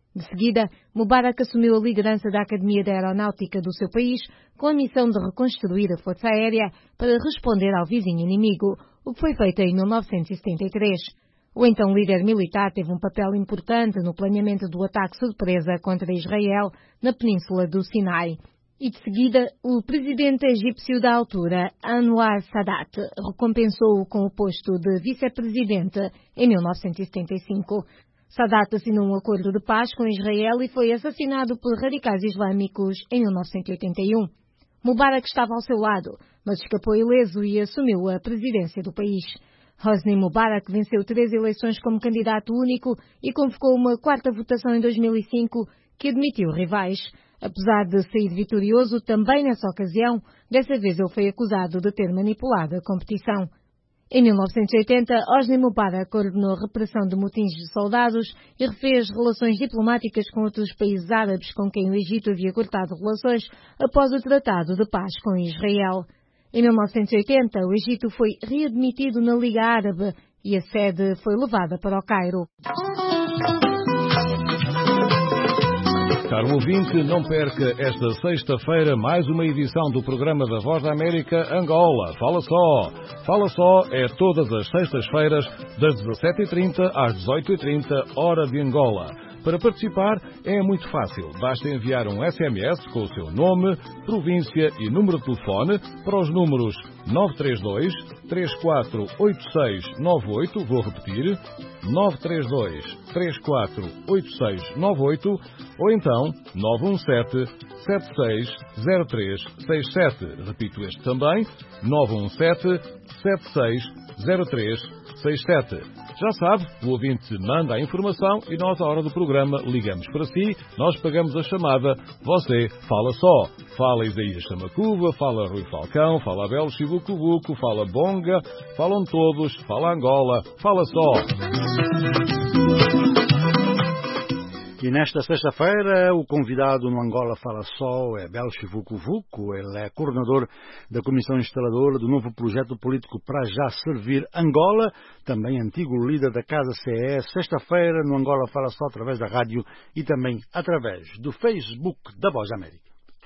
De seguida, Mubarak assumiu a liderança da Academia da Aeronáutica do seu país com a missão de reconstruir a Força Aérea para responder ao vizinho inimigo, o que foi feito em mil novecentos e setenta e três. O então líder militar teve um papel importante no planeamento do ataque surpresa contra Israel na Península do Sinai. E de seguida, o presidente egípcio da altura, Anwar Sadat, recompensou-o com o posto de vice-presidente em mil novecentos e setenta e cinco. Sadat assinou um acordo de paz com Israel e foi assassinado por radicais islâmicos em mil novecentos e oitenta e um. Mubarak estava ao seu lado, mas escapou ileso e assumiu a presidência do país. Hosni Mubarak venceu três eleições como candidato único e convocou uma quarta votação em dois mil e cinco que admitiu rivais. Apesar de sair vitorioso também nessa ocasião, dessa vez ele foi acusado de ter manipulado a competição. Em mil novecentos e oitenta, Hosni Mubarak ordenou a repressão de motins de soldados e refez relações diplomáticas com outros países árabes com quem o Egito havia cortado relações após o Tratado de Paz com Israel. Em mil novecentos e oitenta, o Egito foi readmitido na Liga Árabe e a sede foi levada para o Cairo. Caro ouvinte, não perca esta sexta-feira mais uma edição do programa da Voz da América Angola. Fala só! Fala só é todas as sextas-feiras, das dezassete e trinta às dezoito e trinta, hora de Angola. Para participar é muito fácil. Basta enviar um S M S com o seu nome, província e número de telefone para os números nove três dois, três quatro oito seis nove oito, vou repetir, nove três dois, três quatro oito seis nove oito, ou então nove um sete, sete seis zero três seis sete. Repito este também, nove um sete, sete seis zero três seis sete. Já sabe, o ouvinte manda a informação e nós, à hora do programa, ligamos para si, nós pagamos a chamada, você fala só. Fala Isaías Chamacuva, fala Rui Falcão, fala Abel Chibucubuco, fala Bonga, falam todos, fala Angola, fala só. E nesta sexta-feira, o convidado no Angola Fala Só é Belchi Vucu-Vucu. Ele é coordenador da Comissão Instaladora do novo projeto político Para Já Servir Angola, também antigo líder da Casa C E. Sexta-feira, no Angola Fala Só, através da rádio e também através do Facebook da Voz da América.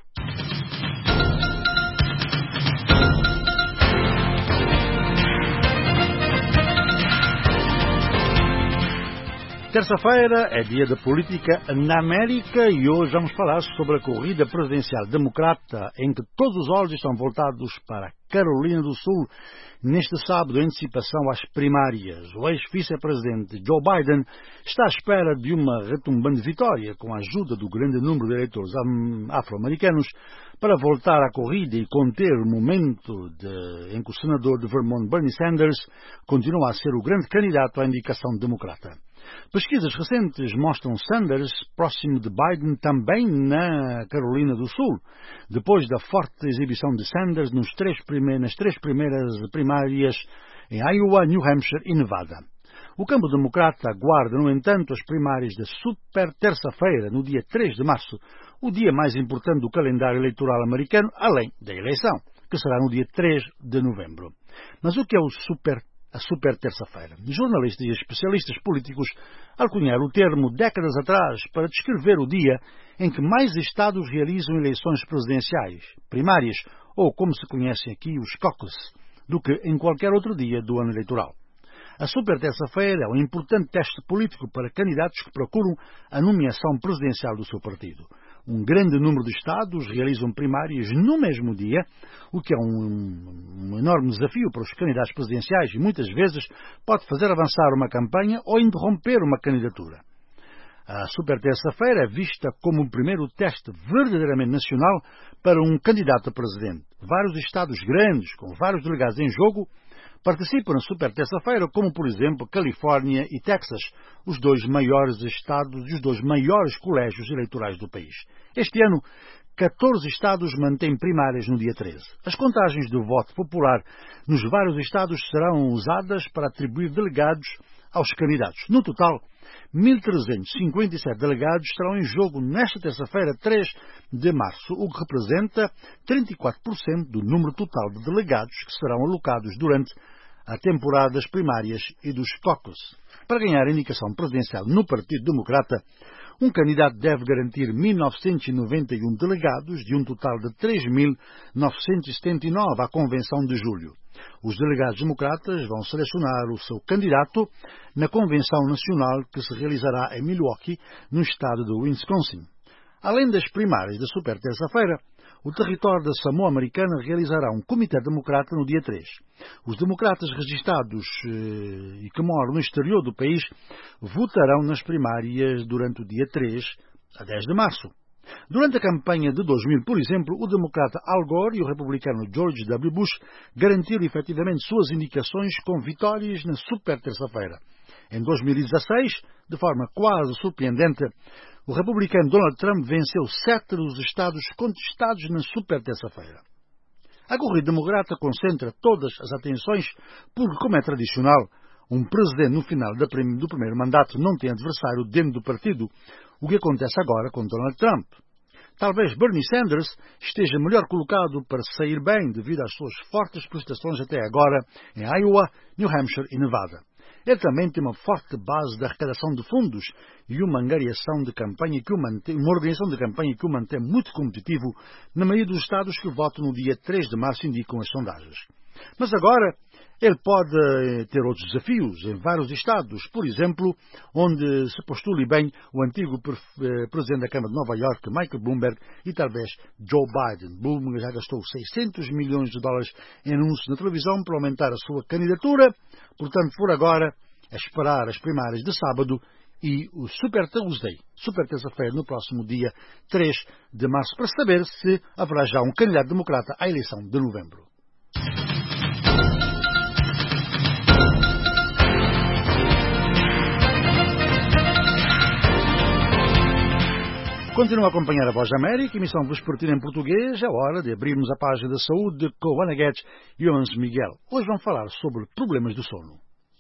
Terça-feira é dia da política na América e hoje vamos falar sobre a corrida presidencial democrata em que todos os olhos estão voltados para a Carolina do Sul neste sábado em antecipação às primárias. O ex-vice-presidente Joe Biden está à espera de uma retumbante vitória com a ajuda do grande número de eleitores afro-americanos para voltar à corrida e conter o momento de, em que o senador de Vermont, Bernie Sanders, continua a ser o grande candidato à indicação democrata. Pesquisas recentes mostram Sanders próximo de Biden também na Carolina do Sul, depois da forte exibição de Sanders nos três primeiros, nas três primeiras primárias em Iowa, New Hampshire e Nevada. O campo democrata aguarda, no entanto, as primárias da super terça-feira, no dia três de março, o dia mais importante do calendário eleitoral americano, além da eleição, que será no dia três de novembro. Mas o que é o super a super terça-feira? Jornalistas e especialistas políticos alcunharam o termo décadas atrás para descrever o dia em que mais estados realizam eleições presidenciais, primárias, ou como se conhecem aqui, os caucus, do que em qualquer outro dia do ano eleitoral. A super terça-feira é um importante teste político para candidatos que procuram a nomeação presidencial do seu partido. Um grande número de estados realizam primárias no mesmo dia, o que é um, um enorme desafio para os candidatos presidenciais e muitas vezes pode fazer avançar uma campanha ou interromper uma candidatura. A super terça-feira é vista como o primeiro teste verdadeiramente nacional para um candidato a presidente. Vários estados grandes, com vários delegados em jogo, participam na super terça-feira, como por exemplo Califórnia e Texas, os dois maiores estados e os dois maiores colégios eleitorais do país. Este ano, catorze estados mantêm primárias no dia treze. As contagens do voto popular nos vários estados serão usadas para atribuir delegados aos candidatos. No total, mil trezentos e cinquenta e sete delegados estarão em jogo nesta terça-feira, três de março, o que representa trinta e quatro por cento do número total de delegados que serão alocados durante a temporada das primárias e dos caucus. Para ganhar a indicação presidencial no Partido Democrata, Um candidato deve garantir mil novecentos e noventa e um delegados de um total de três mil novecentos e setenta e nove à Convenção de Julho. Os delegados democratas vão selecionar o seu candidato na Convenção Nacional que se realizará em Milwaukee, no estado de Wisconsin. Além das primárias da super terça-feira, o território da Samoa Americana realizará um comitê democrata no dia três. Os democratas registados eh, e que moram no exterior do país votarão nas primárias durante o dia três a dez de março. Durante a campanha de dois mil, por exemplo, o democrata Al Gore e o republicano George W. Bush garantiram efetivamente suas indicações com vitórias na super terça-feira. Em dois mil e dezasseis, de forma quase surpreendente, o republicano Donald Trump venceu sete dos estados contestados na super terça-feira. A corrida democrata concentra todas as atenções porque, como é tradicional, um presidente no final do primeiro mandato não tem adversário dentro do partido, o que acontece agora com Donald Trump. Talvez Bernie Sanders esteja melhor colocado para sair bem devido às suas fortes prestações até agora em Iowa, New Hampshire e Nevada. Ele também tem uma forte base de arrecadação de fundos e uma angariação de campanha que o mantém, uma organização de campanha que o mantém muito competitivo na maioria dos estados que votam no dia três de março, indicam as sondagens. Mas agora ele pode ter outros desafios em vários estados, por exemplo, onde se postule bem o antigo presidente da Câmara de Nova York, Michael Bloomberg, e talvez Joe Biden. Bloomberg já gastou seiscentos milhões de dólares em anúncios na televisão para aumentar a sua candidatura. Portanto, por agora, é esperar as primárias de sábado e o Super Tuesday, Super Terça-feira, no próximo dia três de março, para saber se haverá já um candidato democrata à eleição de novembro. Continua a acompanhar a Voz da América, emissão vespertina em português. É hora de abrirmos a página da saúde com Ana Guedes e o Anse Miguel. Hoje vão falar sobre problemas do sono.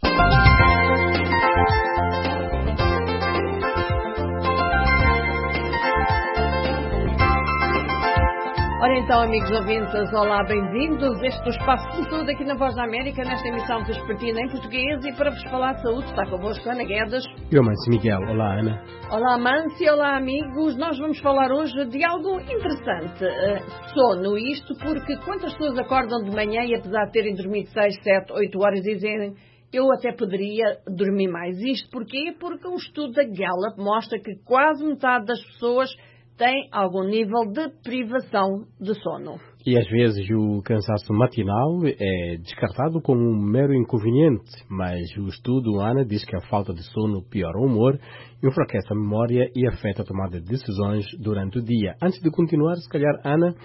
Ora então, amigos ouvintes, olá, bem-vindos. Este é o Espaço de Saúde aqui na Voz da América, nesta emissão vespertina em português, e para vos falar de saúde está convosco Ana Guedes. E o Mansi Miguel. Olá, Ana. Olá, Mansi. Olá, amigos. Nós vamos falar hoje de algo interessante. Uh, sono. Isto porque quantas pessoas acordam de manhã e, apesar de terem dormido seis, sete, oito horas, dizem eu até poderia dormir mais. Isto porquê? Porque um estudo da Gallup mostra que quase metade das pessoas tem algum nível de privação de sono. E às vezes o cansaço matinal é descartado como um mero inconveniente, mas o estudo, Ana, diz que a falta de sono piora o humor, enfraquece a memória e afeta a tomada de decisões durante o dia. Antes de continuar, se calhar, Ana,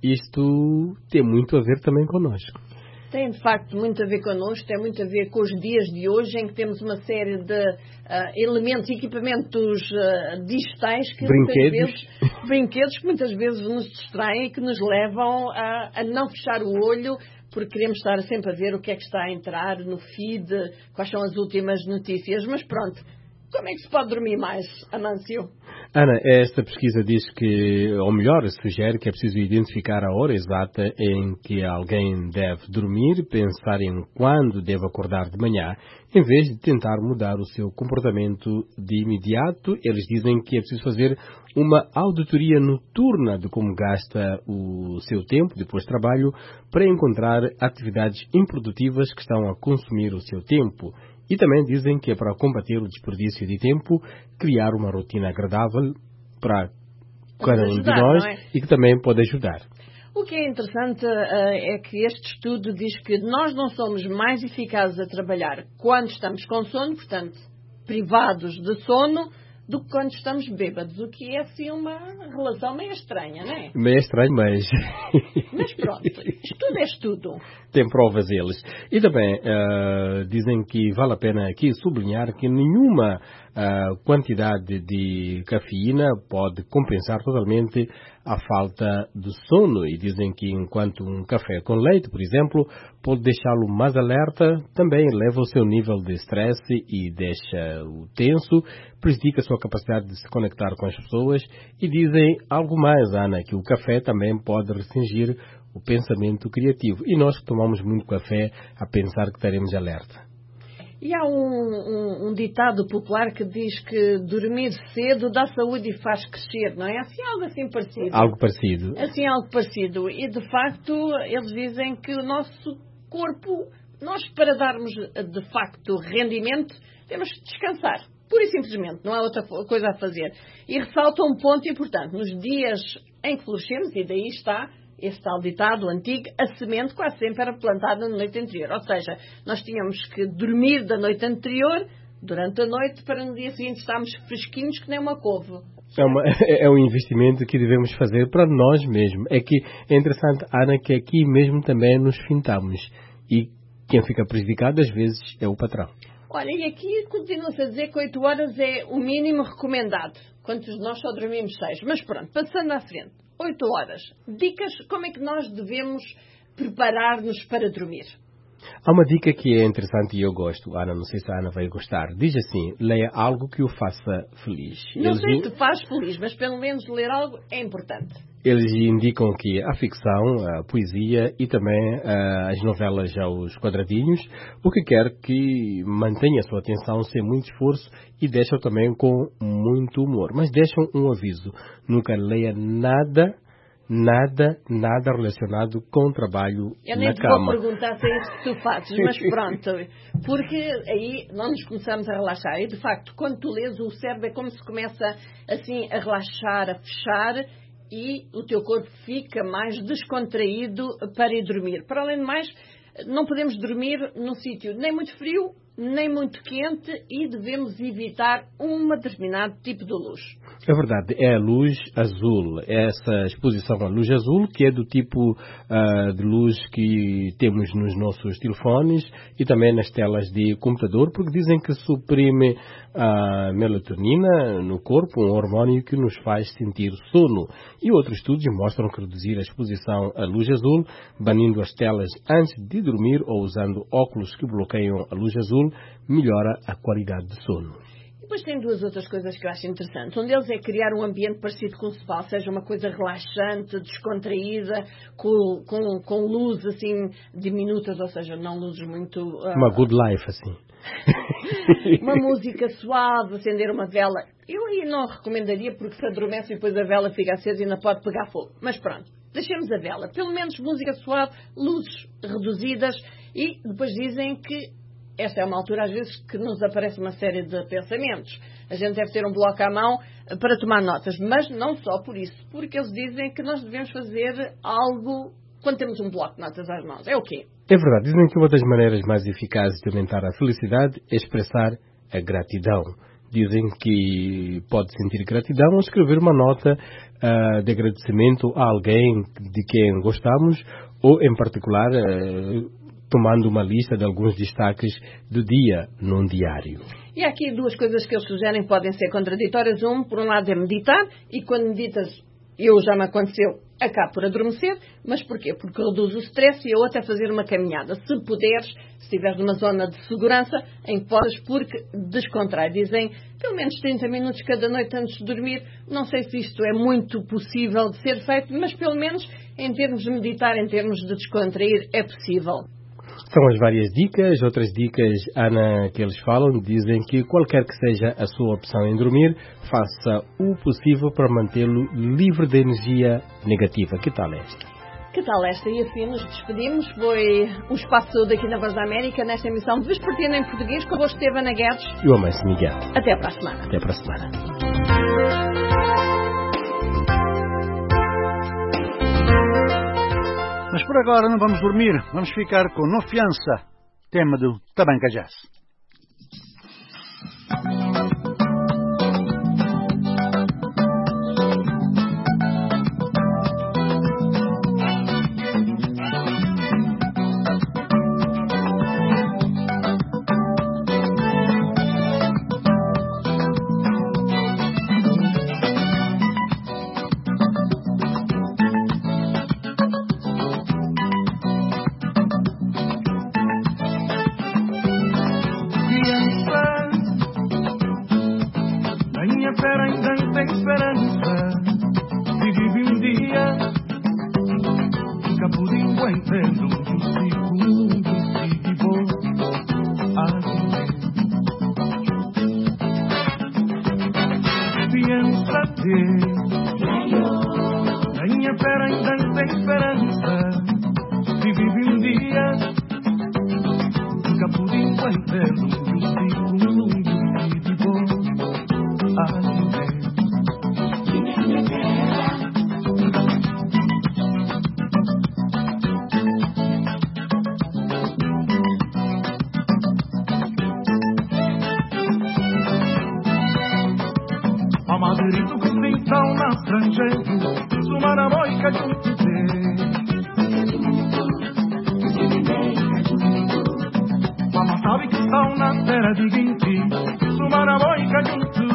isto tem muito a ver também connosco. Tem, de facto, muito a ver connosco, tem muito a ver com os dias de hoje, em que temos uma série de uh, elementos e equipamentos uh, digitais que brinquedos. Muitas vezes, brinquedos que muitas vezes nos distraem e que nos levam a, a não fechar o olho, porque queremos estar sempre a ver o que é que está a entrar no feed, quais são as últimas notícias. Mas pronto, como é que se pode dormir mais, Amâncio? Ana, esta pesquisa diz que, ou melhor, sugere que é preciso identificar a hora exata em que alguém deve dormir, pensar em quando deve acordar de manhã, em vez de tentar mudar o seu comportamento de imediato. Eles dizem que é preciso fazer uma auditoria noturna de como gasta o seu tempo depois do trabalho para encontrar atividades improdutivas que estão a consumir o seu tempo. E também dizem que é para combater o desperdício de tempo, criar uma rotina agradável para cada um de nós é? E que também pode ajudar. O que é interessante uh, é que este estudo diz que nós não somos mais eficazes a trabalhar quando estamos com sono, portanto, privados de sono, do que quando estamos bêbados, o que é assim uma relação meio estranha, não é? Meio estranho, mas... Mas pronto, estudo é estudo. Tem provas eles. E também uh, dizem que vale a pena aqui sublinhar que nenhuma uh, quantidade de cafeína pode compensar totalmente a falta de sono. E dizem que enquanto um café com leite, por exemplo, pode deixá-lo mais alerta, também eleva o seu nível de estresse e deixa-o tenso, prejudica a sua capacidade de se conectar com as pessoas. E dizem algo mais, Ana, que o café também pode restringir o pensamento criativo. E nós que tomamos muito café a pensar que estaremos alerta. E há um, um, um ditado popular que diz que dormir cedo dá saúde e faz crescer, não é? Assim, algo assim parecido. Algo parecido. Assim, algo parecido. E, de facto, eles dizem que o nosso corpo, nós para darmos, de facto, rendimento, temos que descansar. Pura e simplesmente, não há outra coisa a fazer. E ressalta um ponto importante. Nos dias em que florescemos, e daí está esse tal ditado antigo, a semente quase sempre era plantada na noite anterior. Ou seja, nós tínhamos que dormir da noite anterior, durante a noite, para no dia seguinte estarmos fresquinhos que nem uma couve. É, uma, é um investimento que devemos fazer para nós mesmos. É que é interessante, Ana, que aqui mesmo também nos fintamos. E quem fica prejudicado, às vezes, é o patrão. Olha, e aqui continua-se a dizer que oito horas é o mínimo recomendado. Quantos de nós só dormimos seis? Mas pronto, passando à frente. oito horas. Dicas, como é que nós devemos preparar-nos para dormir? Há uma dica que é interessante e eu gosto. Ana, não sei se a Ana vai gostar. Diz assim, leia algo que o faça feliz. Não Eles sei se faz feliz, mas pelo menos ler algo é importante. Eles indicam que a ficção, a poesia e também uh, as novelas aos quadradinhos, o que quer que mantenha a sua atenção sem muito esforço e deixam também com muito humor. Mas deixam um aviso, nunca leia nada, nada, nada relacionado com o trabalho Eu na nem te cama. vou perguntar se é isso que tu fazes, mas pronto, porque aí nós nos começamos a relaxar. E de facto, quando tu lês, o cérebro é como se começa assim a relaxar, a fechar, e o teu corpo fica mais descontraído para ir dormir. Para além de mais, não podemos dormir num sítio nem muito frio, nem muito quente e devemos evitar um determinado tipo de luz. É verdade, é a luz azul, é essa exposição à luz azul, que é do tipo uh, de luz que temos nos nossos telefones e também nas telas de computador, porque dizem que suprime a melatonina no corpo, um hormônio que nos faz sentir sono. E outros estudos mostram que reduzir a exposição à luz azul, banindo as telas antes de dormir ou usando óculos que bloqueiam a luz azul, melhora a qualidade de sono. Depois tem duas outras coisas que eu acho interessantes. Um deles é criar um ambiente parecido com o sofá, seja uma coisa relaxante, descontraída, com, com, com luz assim diminutas, ou seja, não luzes muito... Uh... Uma good life, assim. Uma música suave, acender uma vela. Eu aí não recomendaria porque se adormece e depois a vela fica acesa e ainda pode pegar fogo. Mas pronto, deixemos a vela. Pelo menos música suave, luzes reduzidas e depois dizem que esta é uma altura, às vezes, que nos aparece uma série de pensamentos. A gente deve ter um bloco à mão para tomar notas, mas não só por isso, porque eles dizem que nós devemos fazer algo quando temos um bloco de notas às mãos. É o quê? É verdade. Dizem que uma das maneiras mais eficazes de aumentar a felicidade é expressar a gratidão. Dizem que pode sentir gratidão ao escrever uma nota uh, de agradecimento a alguém de quem gostamos ou, em particular, uh, tomando uma lista de alguns destaques do dia num diário. E há aqui duas coisas que eles sugerem que podem ser contraditórias. Um, por um lado, é meditar, e quando meditas, eu já me aconteceu, acabo por adormecer, mas porquê? Porque reduz o stress, e a outra é fazer uma caminhada. Se puderes, se estiveres numa zona de segurança, em que podes, porque descontrai. Dizem pelo menos trinta minutos cada noite antes de dormir. Não sei se isto é muito possível de ser feito, mas pelo menos em termos de meditar, em termos de descontrair, é possível. São as várias dicas. Outras dicas, Ana, que eles falam, dizem que qualquer que seja a sua opção em dormir, faça o possível para mantê-lo livre de energia negativa. Que tal esta? Que tal esta? E assim nos despedimos. Foi um espaço daqui na Voz da América, nesta emissão de Vespertina em Português, com o Estevana Guedes e o Amancio Miguel. Até para a semana. Até para a semana. Mas por agora não vamos dormir, vamos ficar com No Fiança, tema do Tabanca Jazz. minha fé ainda tem esperança. Se vive um dia, nunca pude encontrar um mundo de bom. Ai, Amadurito com pinção na estrangeiro, suma na boica de um poder. Mama sabe que estão na terra de vinte, suma na boica de um tu.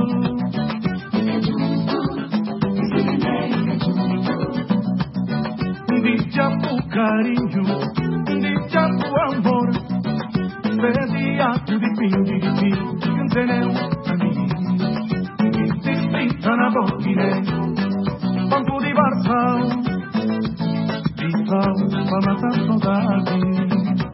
Dicha por carinho, dicha por amor, pediato de fim, de fim, que um teneu a mim. Na boquine, banco de Barçal, de sal para matar saudade.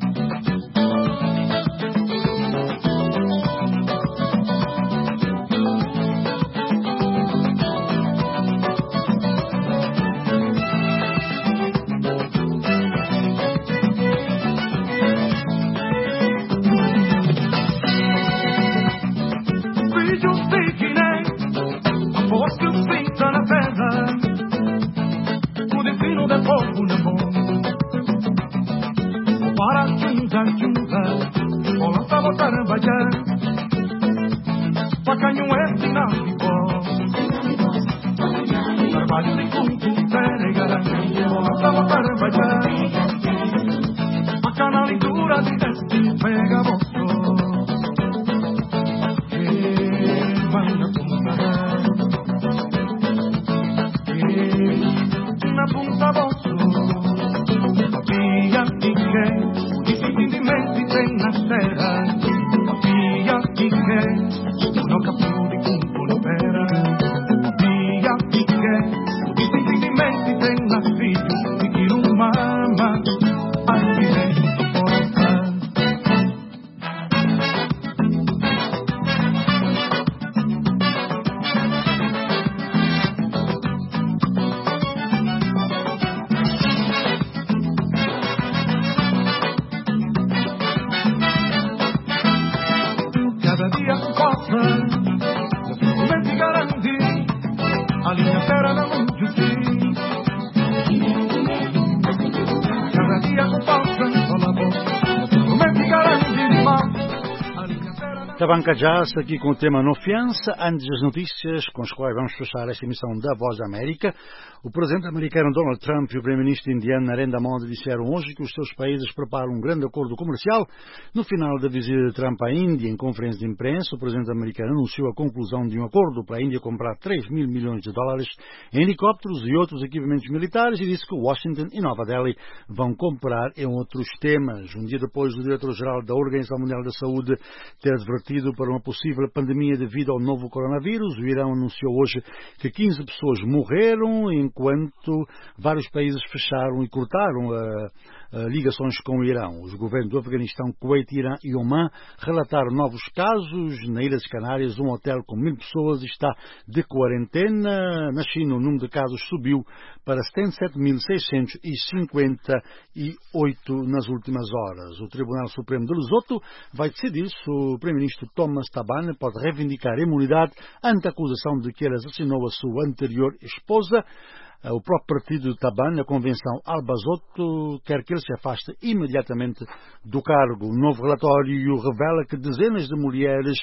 Tabanca Jazz, aqui com o tema No Fiança. Antes das notícias com as quais vamos fechar esta emissão da Voz da América, o presidente americano Donald Trump e o primeiro-ministro indiano Narendra Modi disseram hoje que os seus países preparam um grande acordo comercial. No final da visita de Trump à Índia, em conferência de imprensa, o presidente americano anunciou a conclusão de um acordo para a Índia comprar três mil milhões de dólares em helicópteros e outros equipamentos militares e disse que Washington e Nova Delhi vão comprar em outros temas. Um dia depois do diretor-geral da Organização Mundial da Saúde ter advertido para uma possível pandemia devido ao novo coronavírus, o Irão anunciou hoje que quinze pessoas morreram, enquanto vários países fecharam e cortaram uh, uh, ligações com o Irão. Os governos do Afeganistão, Kuwait, Irã e Omã relataram novos casos. Na Ilha das Canárias, um hotel com mil pessoas está de quarentena. Na China, o número de casos subiu para setenta e sete mil seiscentos e cinquenta e oito nas últimas horas. O Tribunal Supremo de Lesoto vai decidir se o primeiro-ministro Thomas Tabane pode reivindicar a imunidade ante a acusação de que ele assassinou a sua anterior esposa. O próprio partido de Tabane, a Convenção Albazoto, quer que ele se afaste imediatamente do cargo. Um novo relatório revela que dezenas de mulheres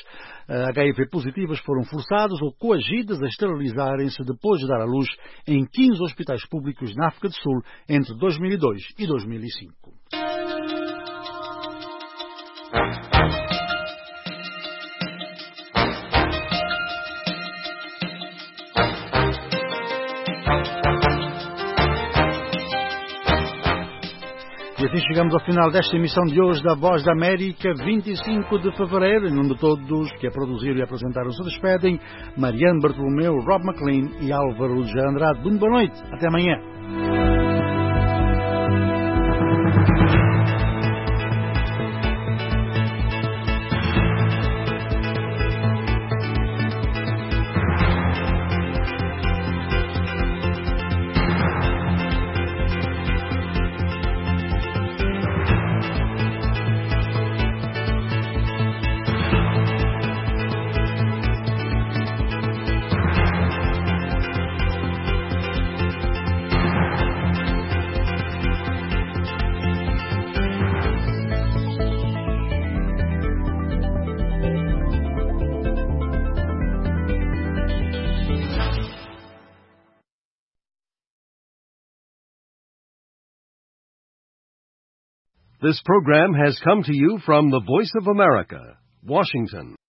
H I V positivas foram forçadas ou coagidas a esterilizarem-se depois de dar à luz em quinze hospitais públicos na África do Sul entre dois mil e dois e dois mil e cinco. E assim chegamos ao final desta emissão de hoje da Voz da América, vinte e cinco de fevereiro. Em nome de todos que a produziram e apresentaram se despedem, Mariano Bartolomeu, Rob McLean e Álvaro de Andrade. Muito boa noite. Até amanhã. This program has come to you from the Voice of America, Washington.